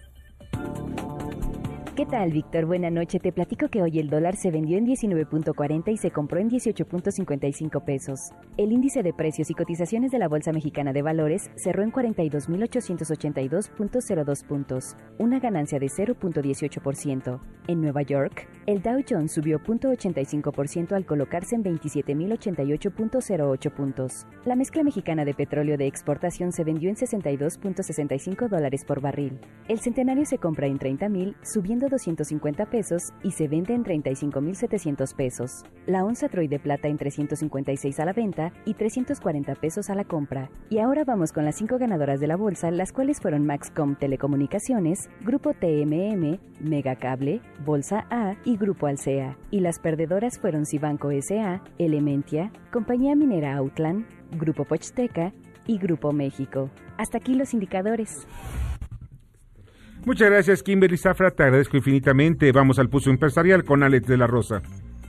¿Qué tal, Víctor? Buena noche. Te platico que hoy el dólar se vendió en diecinueve punto cuarenta y se compró en dieciocho punto cincuenta y cinco pesos. El índice de precios y cotizaciones de la Bolsa Mexicana de Valores cerró en cuarenta y dos mil ochocientos ochenta y dos punto cero dos puntos, una ganancia de cero punto dieciocho por ciento. En Nueva York, el Dow Jones subió cero punto ochenta y cinco por ciento al colocarse en veintisiete mil ochenta y ocho punto cero ocho puntos. La mezcla mexicana de petróleo de exportación se vendió en sesenta y dos punto sesenta y cinco dólares por barril. El centenario se compra en treinta mil, subiendo doscientos cincuenta pesos y se vende en treinta y cinco mil setecientos pesos. La onza Troy de plata en trescientos cincuenta y seis a la venta y trescientos cuarenta pesos a la compra. Y ahora vamos con las cinco ganadoras de la bolsa, las cuales fueron Maxcom Telecomunicaciones, Grupo T M M, Megacable, Bolsa A y Grupo Alsea. Y las perdedoras fueron Cibanco S A, Elementia, Compañía Minera Outland, Grupo Pochsteca y Grupo México. Hasta aquí los indicadores. Muchas gracias, Kimberly Zafra, te agradezco infinitamente. Vamos al pulso empresarial con Alex de la Rosa.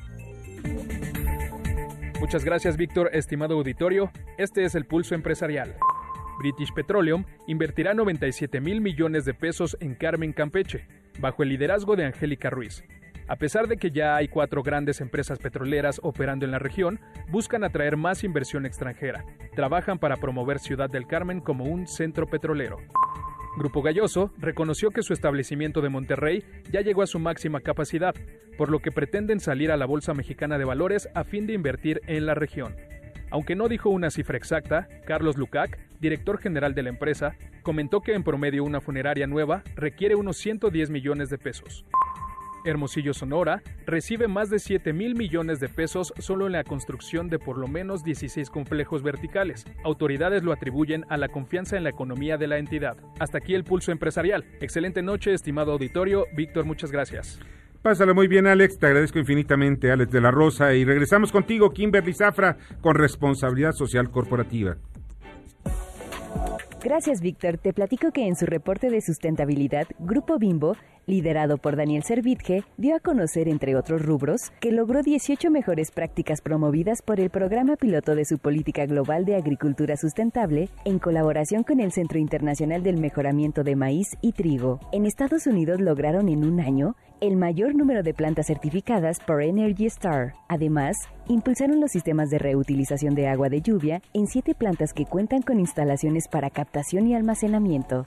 Muchas gracias, Víctor. Estimado auditorio, este es el pulso empresarial. British Petroleum invertirá noventa y siete mil millones de pesos en Carmen, Campeche, bajo el liderazgo de Angélica Ruiz. A pesar de que ya hay cuatro grandes empresas petroleras operando en la región, buscan atraer más inversión extranjera. Trabajan para promover Ciudad del Carmen como un centro petrolero. Grupo Galloso reconoció que su establecimiento de Monterrey ya llegó a su máxima capacidad, por lo que pretenden salir a la Bolsa Mexicana de Valores a fin de invertir en la región. Aunque no dijo una cifra exacta, Carlos Lukács, director general de la empresa, comentó que en promedio una funeraria nueva requiere unos ciento diez millones de pesos. Hermosillo, Sonora, recibe más de siete mil millones de pesos solo en la construcción de por lo menos dieciséis complejos verticales. Autoridades lo atribuyen a la confianza en la economía de la entidad. Hasta aquí el pulso empresarial. Excelente noche, estimado auditorio. Víctor, muchas gracias. Pásala muy bien, Alex. Te agradezco infinitamente, Alex de la Rosa. Y regresamos contigo, Kimberly Zafra, con responsabilidad social corporativa. Gracias, Víctor. Te platico que en su reporte de sustentabilidad, Grupo Bimbo, liderado por Daniel Servitje, dio a conocer, entre otros rubros, que logró dieciocho mejores prácticas promovidas por el Programa Piloto de su Política Global de Agricultura Sustentable, en colaboración con el Centro Internacional del Mejoramiento de Maíz y Trigo. En Estados Unidos lograron en un año el mayor número de plantas certificadas por Energy Star. Además, impulsaron los sistemas de reutilización de agua de lluvia en siete plantas que cuentan con instalaciones para captación y almacenamiento.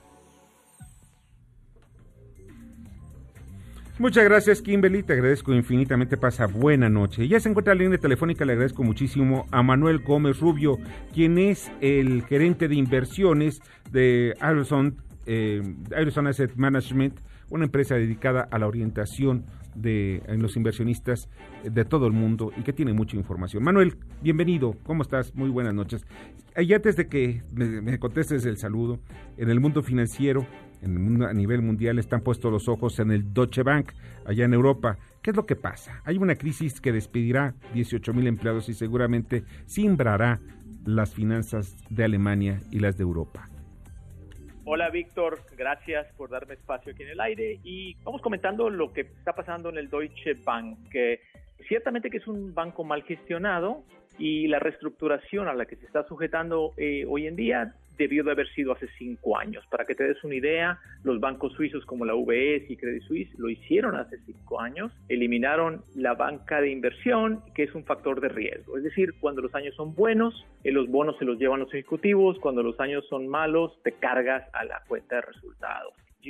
Muchas gracias, Kimberly, te agradezco infinitamente, pasa buena noche. Ya se encuentra en la línea telefónica, le agradezco muchísimo a Manuel Gómez Rubio, quien es el gerente de inversiones de Arizona, eh, Arizona Asset Management, una empresa dedicada a la orientación de en los inversionistas de todo el mundo y que tiene mucha información. Manuel, bienvenido, ¿cómo estás? Muy buenas noches. Y antes de que me, me contestes el saludo, en el mundo financiero, en el mundo, a nivel mundial, están puestos los ojos en el Deutsche Bank, allá en Europa. ¿Qué es lo que pasa? Hay una crisis que despedirá dieciocho mil empleados y seguramente cimbrará las finanzas de Alemania y las de Europa. Hola, Víctor, gracias por darme espacio aquí en el aire y vamos comentando lo que está pasando en el Deutsche Bank, que ciertamente que es un banco mal gestionado y la reestructuración a la que se está sujetando eh, hoy en día debió de haber sido hace cinco años. Para que te des una idea, los bancos suizos como la U B S y Credit Suisse lo hicieron hace cinco años, eliminaron la banca de inversión, que es un factor de riesgo. Es decir, cuando los años son buenos, eh, los bonos se los llevan los ejecutivos, cuando los años son malos, te cargas a la cuenta de resultados.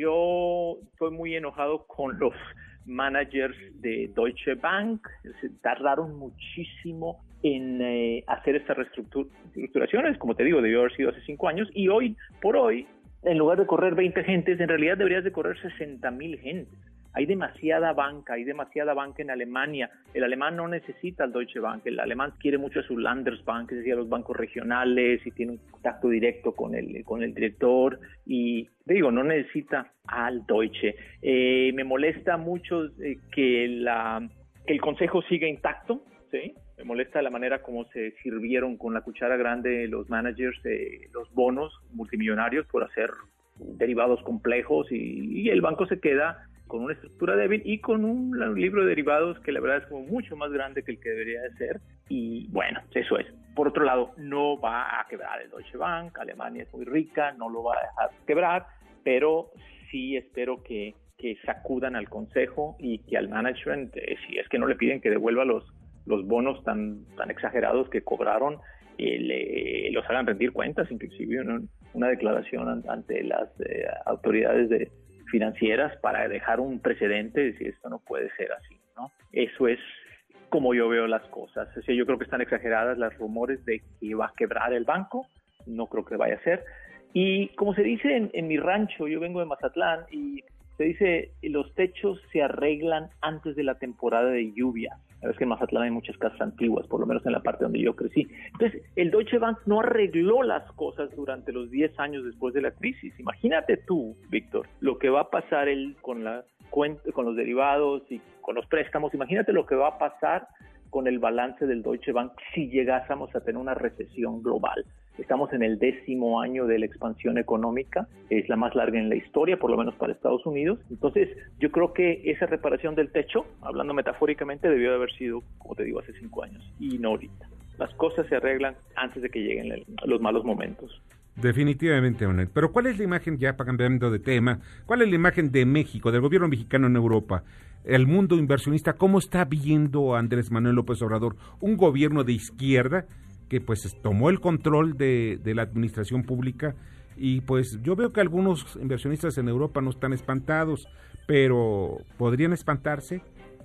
Yo estoy muy enojado con los managers de Deutsche Bank, se tardaron muchísimo en eh, hacer estas reestructuraciones, como te digo, debió haber sido hace cinco años, y hoy por hoy, en lugar de correr veinte gentes, en realidad deberías de correr sesenta mil gentes. Hay demasiada banca, hay demasiada banca en Alemania. El alemán no necesita al Deutsche Bank, el alemán quiere mucho a su Landesbank, es decir, a los bancos regionales, y tiene un contacto directo con el, con el director, y digo, no necesita al Deutsche. Eh, me molesta mucho eh, que, la, que el consejo siga intacto, ¿sí? Me molesta la manera como se sirvieron con la cuchara grande los managers de los bonos multimillonarios por hacer derivados complejos y, y el banco se queda con una estructura débil y con un, un libro de derivados que la verdad es como mucho más grande que el que debería de ser. Y bueno, eso es. Por otro lado, no va a quebrar el Deutsche Bank. Alemania es muy rica, no lo va a dejar quebrar, pero sí espero que, que sacudan al consejo y que al management, eh, si es que no le piden que devuelva los los bonos tan tan exagerados que cobraron, eh, le, los hagan rendir cuentas, inclusive una, una declaración ante las eh, autoridades de, financieras para dejar un precedente de si esto no puede ser así, ¿no? Eso es como yo veo las cosas. O sea, yo creo que están exageradas los rumores de que va a quebrar el banco, no creo que vaya a ser. Y como se dice en, en mi rancho, yo vengo de Mazatlán, y se dice, los techos se arreglan antes de la temporada de lluvia. La verdad es que en Mazatlán hay muchas casas antiguas, por lo menos en la parte donde yo crecí. Entonces, el Deutsche Bank no arregló las cosas durante los diez años después de la crisis. Imagínate tú, Víctor, lo que va a pasar él con, la, con los derivados y con los préstamos. Imagínate lo que va a pasar con el balance del Deutsche Bank si llegásemos a tener una recesión global. Estamos en el décimo año de la expansión económica, es la más larga en la historia, por lo menos para Estados Unidos. Entonces, yo creo que esa reparación del techo, hablando metafóricamente, debió de haber sido, como te digo, hace cinco años, y no ahorita. Las cosas se arreglan antes de que lleguen los malos momentos. Definitivamente, Manuel. Pero ¿cuál es la imagen, ya para cambiando de tema, cuál es la imagen de México, del gobierno mexicano en Europa? El mundo inversionista, ¿cómo está viendo a Andrés Manuel López Obrador? Un gobierno de izquierda que pues tomó el control de, de la administración pública, y pues yo veo que algunos inversionistas en Europa no están espantados, pero ¿podrían espantarse?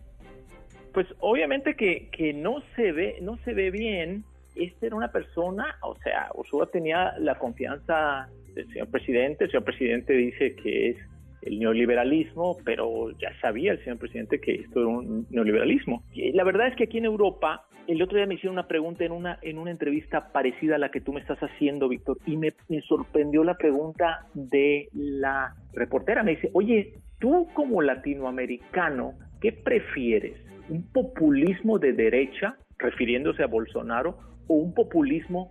Pues obviamente que, que no se ve, no se ve bien. Esta era una persona, o sea, Ursúa tenía la confianza del señor presidente. El señor presidente dice que es el neoliberalismo, pero ya sabía el señor presidente que esto era un neoliberalismo. Y la verdad es que aquí en Europa, el otro día me hicieron una pregunta en una en una entrevista parecida a la que tú me estás haciendo, Víctor, y me, me sorprendió la pregunta de la reportera. Me dice, oye, tú como latinoamericano, ¿qué prefieres? ¿Un populismo de derecha, refiriéndose a Bolsonaro, o un populismo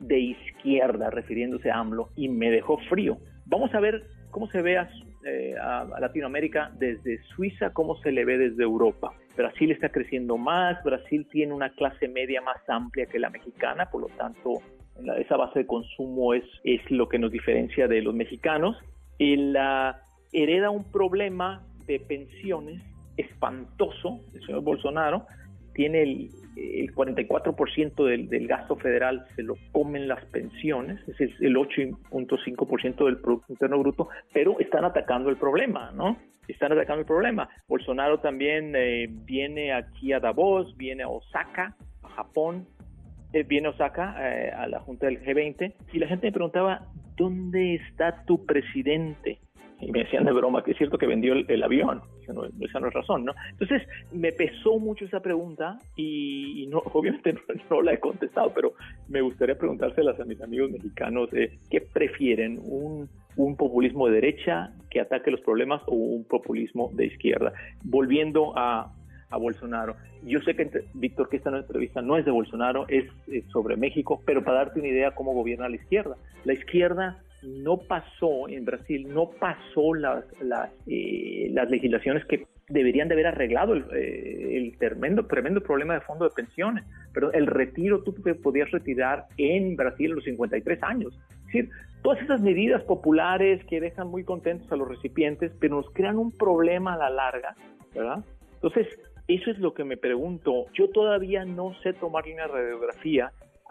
de izquierda, refiriéndose a AMLO, y me dejó frío. Vamos a ver cómo se ve a, eh, a Latinoamérica desde Suiza, cómo se le ve desde Europa. Brasil está creciendo más, Brasil tiene una clase media más amplia que la mexicana, por lo tanto, la, esa base de consumo es, es lo que nos diferencia de los mexicanos. El, uh, hereda un problema de pensiones espantoso, el señor Bolsonaro, tiene el, el cuarenta y cuatro por ciento del, del gasto federal se lo comen las pensiones, ese es el ocho punto cinco por ciento del Producto Interno Bruto, pero están atacando el problema, ¿no? Están atacando el problema. Bolsonaro también eh, viene aquí a Davos, viene a Osaka, a Japón, eh, viene a Osaka, eh, a la Junta del G veinte, y la gente me preguntaba, ¿dónde está tu presidente? Y me decían de broma que es cierto que vendió el, el avión. No, esa no es razón, ¿no? Entonces, me pesó mucho esa pregunta y, y no, obviamente no, no la he contestado, pero me gustaría preguntárselas a mis amigos mexicanos, eh, ¿qué prefieren? ¿Un, un populismo de derecha que ataque los problemas o un populismo de izquierda? Volviendo a, a Bolsonaro. Yo sé que, Víctor, que esta entrevista no es de Bolsonaro, es, es sobre México, pero para darte una idea cómo gobierna la izquierda. La izquierda no pasó en Brasil, no pasó las las, eh, las legislaciones que deberían de haber arreglado el, eh, el tremendo, tremendo problema de fondo de pensiones. Pero el retiro, tú te podías retirar en Brasil a los cincuenta y tres años. Es decir, todas esas medidas populares que dejan muy contentos a los recipientes, pero nos crean un problema a la larga, ¿verdad? Entonces, eso es lo que me pregunto. Yo todavía no sé tomarle una radiografía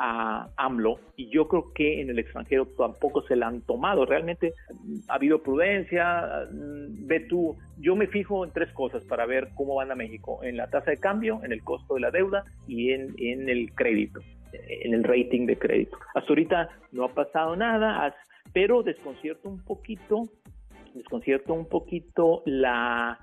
a AMLO, y yo creo que en el extranjero tampoco se la han tomado. Realmente ha habido prudencia. Ve tú, yo me fijo en tres cosas para ver cómo anda México: en la tasa de cambio, en el costo de la deuda y en, en el crédito, en el rating de crédito. Hasta ahorita no ha pasado nada, pero desconcierto un poquito, desconcierto un poquito la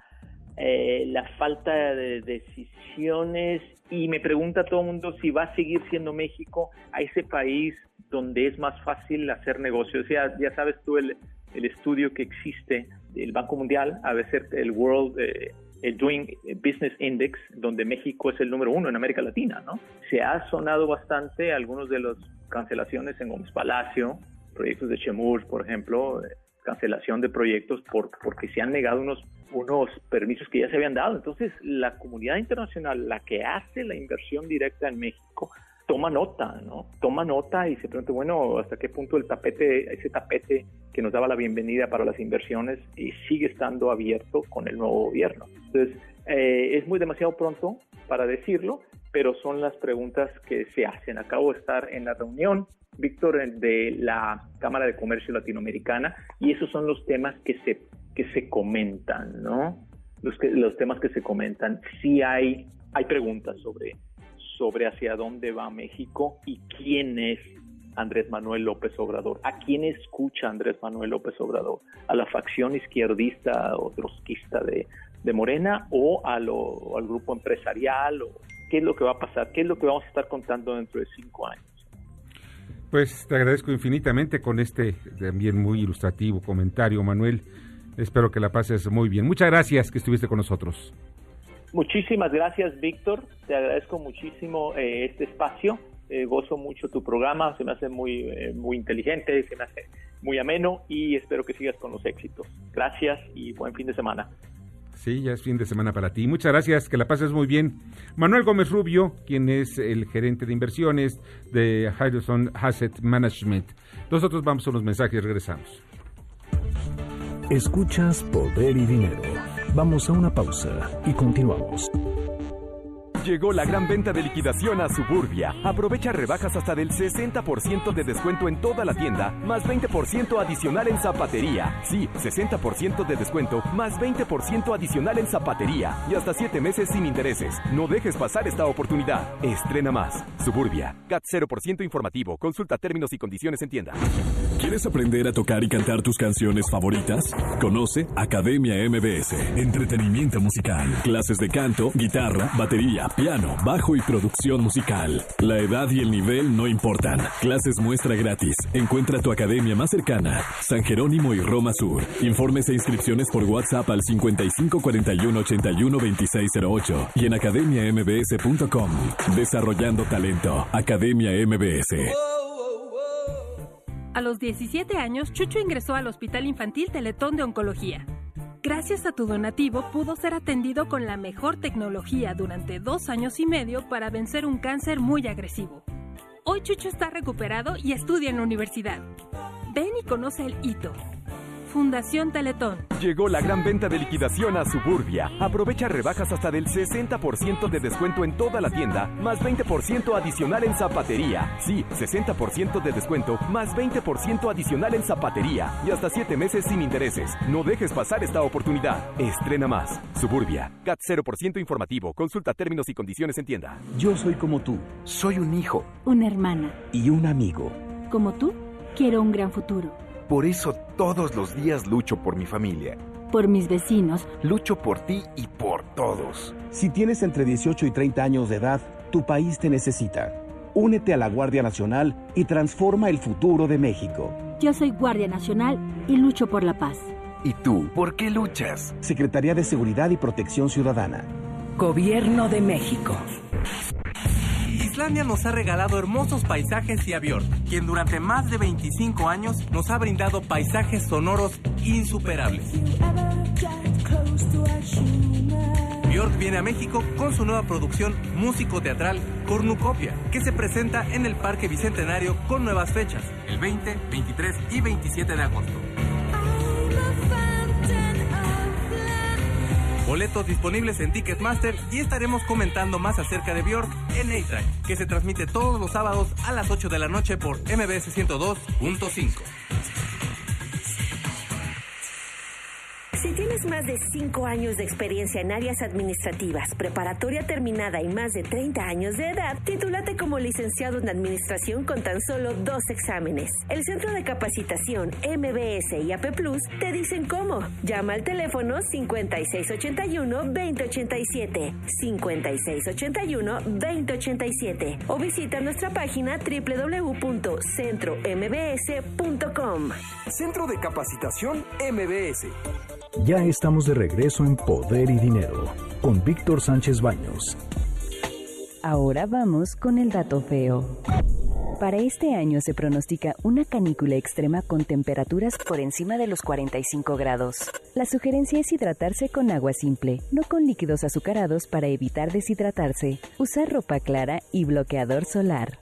Eh, la falta de decisiones, y me pregunta todo el mundo si va a seguir siendo México a ese país donde es más fácil hacer negocios. O sea, ya sabes tú el, el estudio que existe del Banco Mundial, a veces el World eh, el Doing Business Index, donde México es el número uno en América Latina, ¿no? Se ha sonado bastante algunos de las cancelaciones en Gómez Palacio, proyectos de Chemur, por ejemplo, cancelación de proyectos por porque se han negado unos unos permisos que ya se habían dado. Entonces, la comunidad internacional, la que hace la inversión directa en México, toma nota, ¿no? Toma nota y se pregunta, bueno, ¿hasta qué punto el tapete, ese tapete que nos daba la bienvenida para las inversiones, y sigue estando abierto con el nuevo gobierno? Entonces, eh, es muy demasiado pronto para decirlo, pero son las preguntas que se hacen. Acabo de estar en la reunión, Víctor, de la Cámara de Comercio Latinoamericana, y esos son los temas que se que se comentan, ¿no? Los que los temas que se comentan. Sí hay hay preguntas sobre sobre hacia dónde va México y quién es Andrés Manuel López Obrador. ¿A quién escucha Andrés Manuel López Obrador? ¿A la facción izquierdista o trotskista de, de Morena o a lo, al grupo empresarial? O ¿qué es lo que va a pasar? ¿Qué es lo que vamos a estar contando dentro de cinco años? Pues te agradezco infinitamente con este también muy ilustrativo comentario, Manuel. Espero que la pases muy bien. Muchas gracias que estuviste con nosotros. Muchísimas gracias, Víctor. Te agradezco muchísimo eh, este espacio. Eh, gozo mucho tu programa. Se me hace muy, eh, muy inteligente, se me hace muy ameno, y espero que sigas con los éxitos. Gracias y buen fin de semana. Sí, ya es fin de semana para ti. Muchas gracias, que la pases muy bien. Manuel Gómez Rubio, quien es el gerente de inversiones de Horizon Asset Management. Nosotros vamos a unos mensajes y regresamos. Escuchas Poder y Dinero. Vamos a una pausa y continuamos. Llegó la gran venta de liquidación a Suburbia. Aprovecha rebajas hasta del sesenta por ciento de descuento en toda la tienda, más veinte por ciento adicional en zapatería. Sí, sesenta por ciento de descuento, más veinte por ciento adicional en zapatería. Y hasta siete meses sin intereses. No dejes pasar esta oportunidad. Estrena más. Suburbia. C A T cero por ciento informativo. Consulta términos y condiciones en tienda. ¿Quieres aprender a tocar y cantar tus canciones favoritas? Conoce Academia M B S. Entretenimiento musical. Clases de canto, guitarra, batería, piano, bajo y producción musical. La edad y el nivel no importan. Clases muestra gratis. Encuentra tu academia más cercana. San Jerónimo y Roma Sur. Informes e inscripciones por WhatsApp al cincuenta y cinco cuarenta y uno ochenta y uno veintiséis cero ocho y en academia m b s punto com. Desarrollando talento. Academia M B S. A los diecisiete años, Chucho ingresó al Hospital Infantil Teletón de Oncología. Gracias a tu donativo, pudo ser atendido con la mejor tecnología durante dos años y medio para vencer un cáncer muy agresivo. Hoy Chucho está recuperado y estudia en la universidad. Ven y conoce el hito. Fundación Teletón. Llegó la gran venta de liquidación a Suburbia. Aprovecha rebajas hasta del sesenta por ciento de descuento en toda la tienda, más veinte por ciento adicional en zapatería. Sí, sesenta por ciento de descuento, más veinte por ciento adicional en zapatería. Y hasta siete meses sin intereses. No dejes pasar esta oportunidad. Estrena más. Suburbia. C A T cero por ciento informativo. Consulta términos y condiciones en tienda. Yo soy como tú. Soy un hijo. Una hermana. Y un amigo. Como tú, quiero un gran futuro. Por eso todos los días lucho por mi familia. Por mis vecinos. Lucho por ti y por todos. Si tienes entre dieciocho y treinta años de edad, tu país te necesita. Únete a la Guardia Nacional y transforma el futuro de México. Yo soy Guardia Nacional y lucho por la paz. ¿Y tú, por qué luchas? Secretaría de Seguridad y Protección Ciudadana. Gobierno de México. Islandia nos ha regalado hermosos paisajes y a Björk, quien durante más de veinticinco años nos ha brindado paisajes sonoros insuperables. Björk viene a México con su nueva producción músico-teatral Cornucopia, que se presenta en el Parque Bicentenario con nuevas fechas, el veinte, veintitrés y veintisiete de agosto. Boletos disponibles en Ticketmaster y estaremos comentando más acerca de Björk en A-Track, que se transmite todos los sábados a las ocho de la noche por M B S ciento dos punto cinco. Si tienes más de cinco años de experiencia en áreas administrativas, preparatoria terminada y más de treinta años de edad, titúlate como licenciado en administración con tan solo dos exámenes. El Centro de Capacitación M B S y A P Plus te dicen cómo. Llama al teléfono cincuenta y seis ochenta y uno, veinte ochenta y siete, cincuenta y seis ochenta y uno, veinte ochenta y siete o visita nuestra página doble u doble u doble u punto centro m b s punto com. Centro de Capacitación M B S. Ya estamos de regreso en Poder y Dinero con Víctor Sánchez Baños. Ahora vamos con el dato feo. Para este año se pronostica una canícula extrema con temperaturas por encima de los cuarenta y cinco grados. La sugerencia es hidratarse con agua simple, no con líquidos azucarados para evitar deshidratarse. Usar ropa clara y bloqueador solar.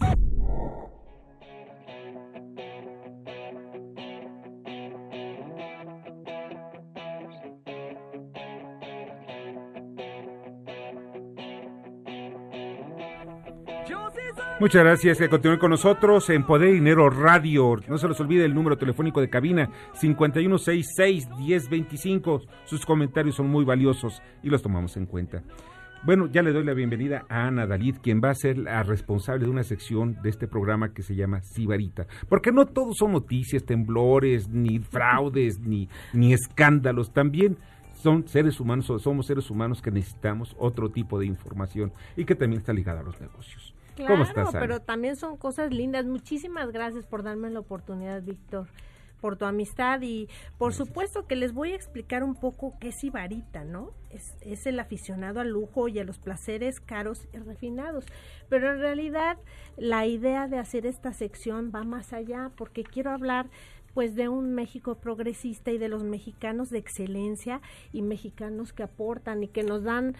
Muchas gracias, que continúen con nosotros en Poder y Dinero Radio. No se les olvide el número telefónico de cabina cincuenta y uno sesenta y seis, diez veinticinco. Sus comentarios son muy valiosos y los tomamos en cuenta. Bueno, ya le doy la bienvenida a Ana Dalit, quien va a ser la responsable de una sección de este programa que se llama Sibarita. Porque no todos son noticias, temblores, ni fraudes, ni, ni escándalos. También son seres humanos, somos seres humanos que necesitamos otro tipo de información y que también está ligada a los negocios. Claro, ¿Cómo estás, Ana? Pero también son cosas lindas. Muchísimas gracias por darme la oportunidad, Víctor, por tu amistad y por gracias. Supuesto que les voy a explicar un poco qué es Sibarita, ¿no? Es, es el aficionado al lujo y a los placeres caros y refinados. Pero en realidad la idea de hacer esta sección va más allá, porque quiero hablar pues de un México progresista y de los mexicanos de excelencia y mexicanos que aportan y que nos dan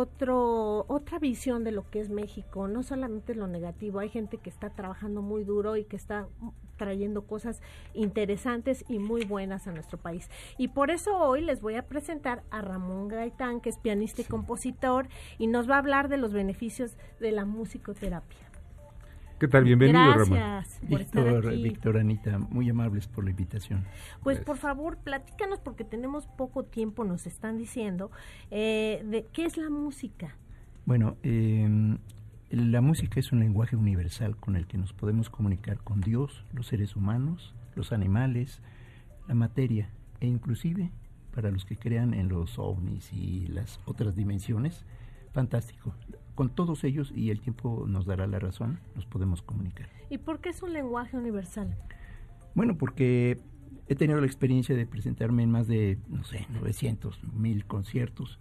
otro otra visión de lo que es México, no solamente lo negativo. Hay gente que está trabajando muy duro y que está trayendo cosas interesantes y muy buenas a nuestro país. Y por eso hoy les voy a presentar a Ramón Gaitán, que es pianista y compositor, y nos va a hablar de los beneficios de la musicoterapia. ¿Qué tal? Bienvenido, Gracias Ramón. Gracias por Víctor, estar aquí. Víctor, Anita, muy amables por la invitación. Pues por favor, platícanos, porque tenemos poco tiempo, nos están diciendo, eh, de qué es la música. Bueno, eh, la música es un lenguaje universal con el que nos podemos comunicar con Dios, los seres humanos, los animales, la materia, e inclusive, para los que crean en los ovnis y las otras dimensiones, fantástico. Con todos ellos, y el tiempo nos dará la razón, nos podemos comunicar. ¿Y por qué es un lenguaje universal? Bueno, porque he tenido la experiencia de presentarme en más de, no sé, novecientos, mil conciertos,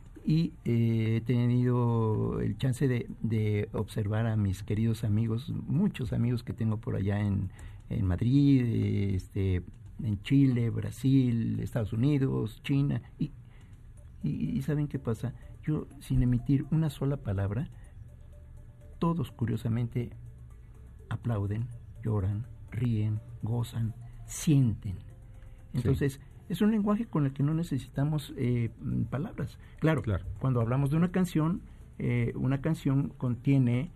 y eh, he tenido el chance de, de observar a mis queridos amigos, muchos amigos que tengo por allá en, en Madrid, este, en Chile, Brasil, Estados Unidos, China, y, y, y ¿saben qué pasa? Yo, sin emitir una sola palabra, todos curiosamente aplauden, lloran, ríen, gozan, sienten. Entonces, sí. es un lenguaje con el que no necesitamos eh, palabras. Claro, claro, cuando hablamos de una canción, eh, una canción contiene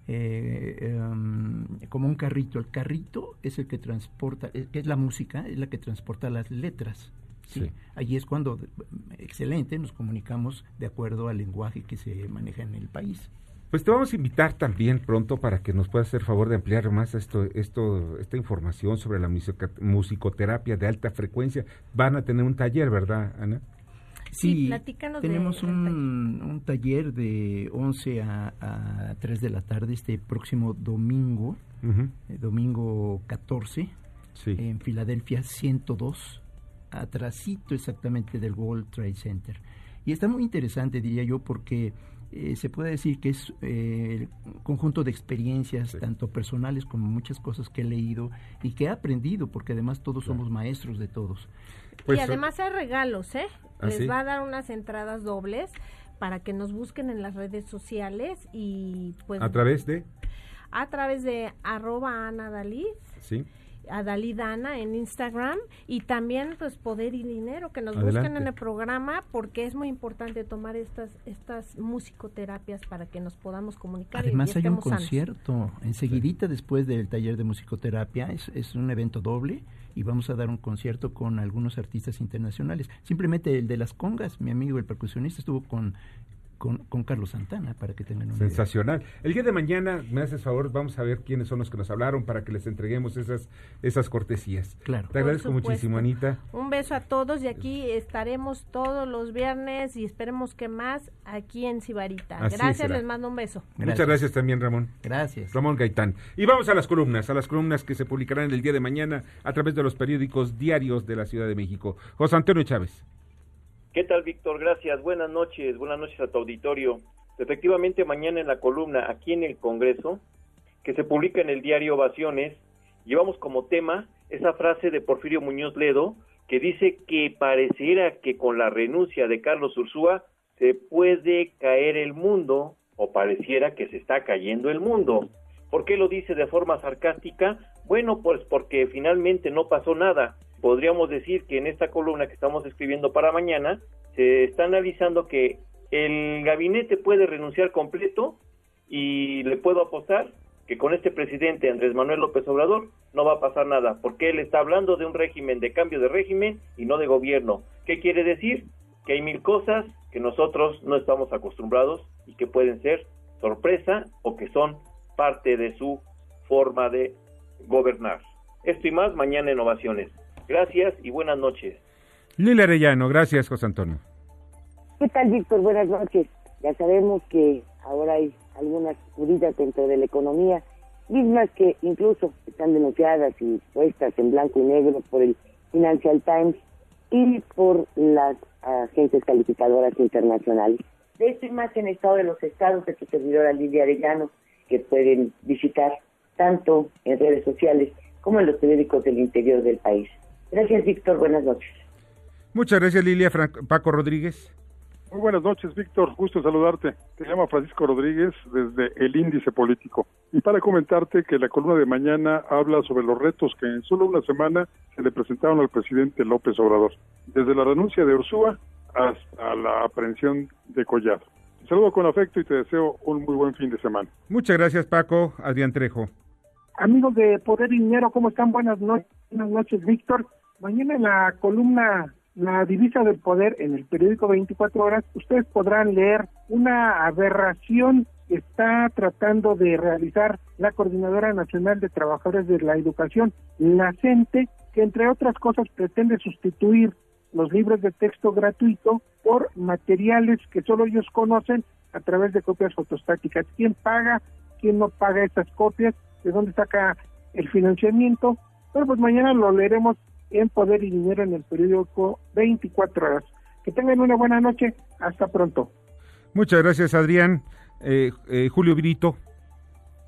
eh, um, como un carrito. El carrito es el que transporta, que es la música, es la que transporta las letras. ¿sí? Sí. Allí es cuando, excelente, nos comunicamos de acuerdo al lenguaje que se maneja en el país. Pues te vamos a invitar también pronto para que nos puedas hacer favor de ampliar más esto, esto, esta información sobre la musica, musicoterapia de alta frecuencia. Van a tener un taller, ¿verdad, Ana? Sí, sí, tenemos de, un, un taller de once a, a tres de la tarde este próximo domingo, uh-huh. eh, domingo catorce, sí. en Filadelfia ciento dos, atrasito exactamente del World Trade Center. Y está muy interesante, diría yo, porque eh, se puede decir que es eh, el conjunto de experiencias, sí. tanto personales como muchas cosas que he leído y que he aprendido, porque además todos claro. somos maestros de todos. Pues, y además hay regalos, ¿eh? ¿Ah, Les sí? va a dar unas entradas dobles para que nos busquen en las redes sociales y pues... ¿A través de? A través de arroba Ana Dalí. Sí. Adalidana en Instagram, y también pues Poder y Dinero, que nos Adelante. busquen en el programa, porque es muy importante tomar estas estas musicoterapias para que nos podamos comunicar. Además y hay un sanos. concierto enseguidita sí. después del taller de musicoterapia, es, es un evento doble y vamos a dar un concierto con algunos artistas internacionales. Simplemente el de las congas, mi amigo el percusionista estuvo con Con, con Carlos Santana, para que tengan una Sensacional. idea. El día de mañana, me haces favor, vamos a ver quiénes son los que nos hablaron para que les entreguemos esas esas cortesías. Claro. Te agradezco muchísimo, Anita. Un beso a todos y aquí estaremos todos los viernes y esperemos que más aquí en Sibarita. Así gracias, les mando un beso. Gracias. Muchas gracias también, Ramón. Gracias. Ramón Gaitán. Y vamos a las columnas, a las columnas que se publicarán el día de mañana a través de los periódicos diarios de la Ciudad de México. José Antonio Chávez. ¿Qué tal, Víctor? Gracias. Buenas noches. Buenas noches a tu auditorio. Efectivamente, mañana en la columna aquí en el Congreso, que se publica en el diario Ovaciones, llevamos como tema esa frase de Porfirio Muñoz Ledo, que dice que pareciera que con la renuncia de Carlos Ursúa se puede caer el mundo, o pareciera que se está cayendo el mundo. ¿Por qué lo dice de forma sarcástica? Bueno, pues porque finalmente no pasó nada. Podríamos decir que en esta columna que estamos escribiendo para mañana, se está analizando que el gabinete puede renunciar completo y le puedo apostar que con este presidente Andrés Manuel López Obrador no va a pasar nada, porque él está hablando de un régimen, de cambio de régimen y no de gobierno. ¿Qué quiere decir? Que hay mil cosas que nosotros no estamos acostumbrados y que pueden ser sorpresa o que son parte de su forma de gobernar. Esto y más mañana en Ovaciones. Gracias y buenas noches. Lili Arellano, gracias, José Antonio. ¿Qué tal, Víctor? Buenas noches. Ya sabemos que ahora hay algunas heridas dentro de la economía, mismas que incluso están denunciadas y puestas en blanco y negro por el Financial Times y por las agencias calificadoras internacionales. De esto y más en Estado de los Estados, de su servidora Lili Arellano, que pueden visitar tanto en redes sociales como en los periódicos del interior del país. Gracias, Víctor. Buenas noches. Muchas gracias, Lilia. Fran- Paco Rodríguez. Muy buenas noches, Víctor. Gusto saludarte. Te llama Francisco Rodríguez desde El Índice Político. Y para comentarte que la columna de mañana habla sobre los retos que en solo una semana se le presentaron al presidente López Obrador. Desde la renuncia de Ursúa hasta la aprehensión de Collado. Te saludo con afecto y te deseo un muy buen fin de semana. Muchas gracias, Paco. Adrián Trejo. Amigos de Poder y Dinero, ¿cómo están? Buenas noches, buenas noches, Víctor. Mañana en la columna La Divisa del Poder, en el periódico veinticuatro horas, ustedes podrán leer una aberración que está tratando de realizar la Coordinadora Nacional de Trabajadores de la Educación, la CENTE, que entre otras cosas pretende sustituir los libros de texto gratuito por materiales que solo ellos conocen a través de copias fotostáticas. ¿Quién paga? ¿Quién no paga estas copias? ¿De dónde saca el financiamiento? Bueno, pues mañana lo leeremos en Poder y Dinero en el periódico veinticuatro horas. Que tengan una buena noche. Hasta pronto. Muchas gracias, Adrián. Eh, eh, Julio Virito.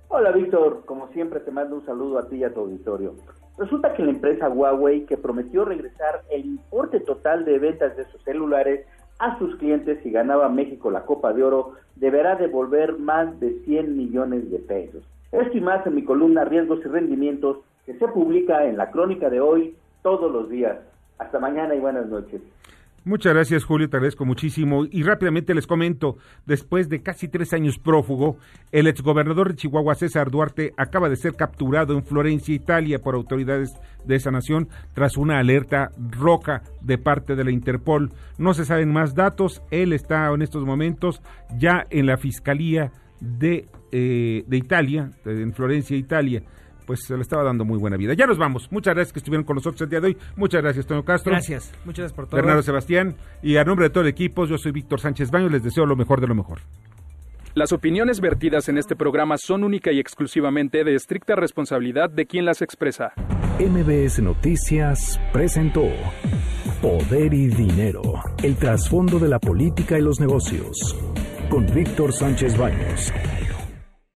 Hola Víctor, como siempre te mando un saludo a ti y a tu auditorio. Resulta que la empresa Huawei, que prometió regresar el importe total de ventas de sus celulares a sus clientes si ganaba México la Copa de Oro, deberá devolver más de cien millones de pesos. Esto y más en mi columna Riesgos y Rendimientos, que se publica en la Crónica de Hoy todos los días. Hasta mañana y buenas noches. Muchas gracias, Julio, te agradezco muchísimo. Y rápidamente les comento, después de casi tres años prófugo, el exgobernador de Chihuahua, César Duarte, acaba de ser capturado en Florencia, Italia, por autoridades de esa nación, tras una alerta roja de parte de la Interpol. No se saben más datos, él está en estos momentos ya en la Fiscalía de, eh, de Italia, en Florencia, Italia. Pues se le estaba dando muy buena vida. Ya nos vamos. Muchas gracias que estuvieron con nosotros el día de hoy. Muchas gracias, Toño Castro. Gracias. Muchas gracias por todo. Bernardo Sebastián. Y a nombre de todo el equipo, yo soy Víctor Sánchez Baños. Les deseo lo mejor de lo mejor. Las opiniones vertidas en este programa son única y exclusivamente de estricta responsabilidad de quien las expresa. M B S Noticias presentó Poder y Dinero, el trasfondo de la política y los negocios, con Víctor Sánchez Baños.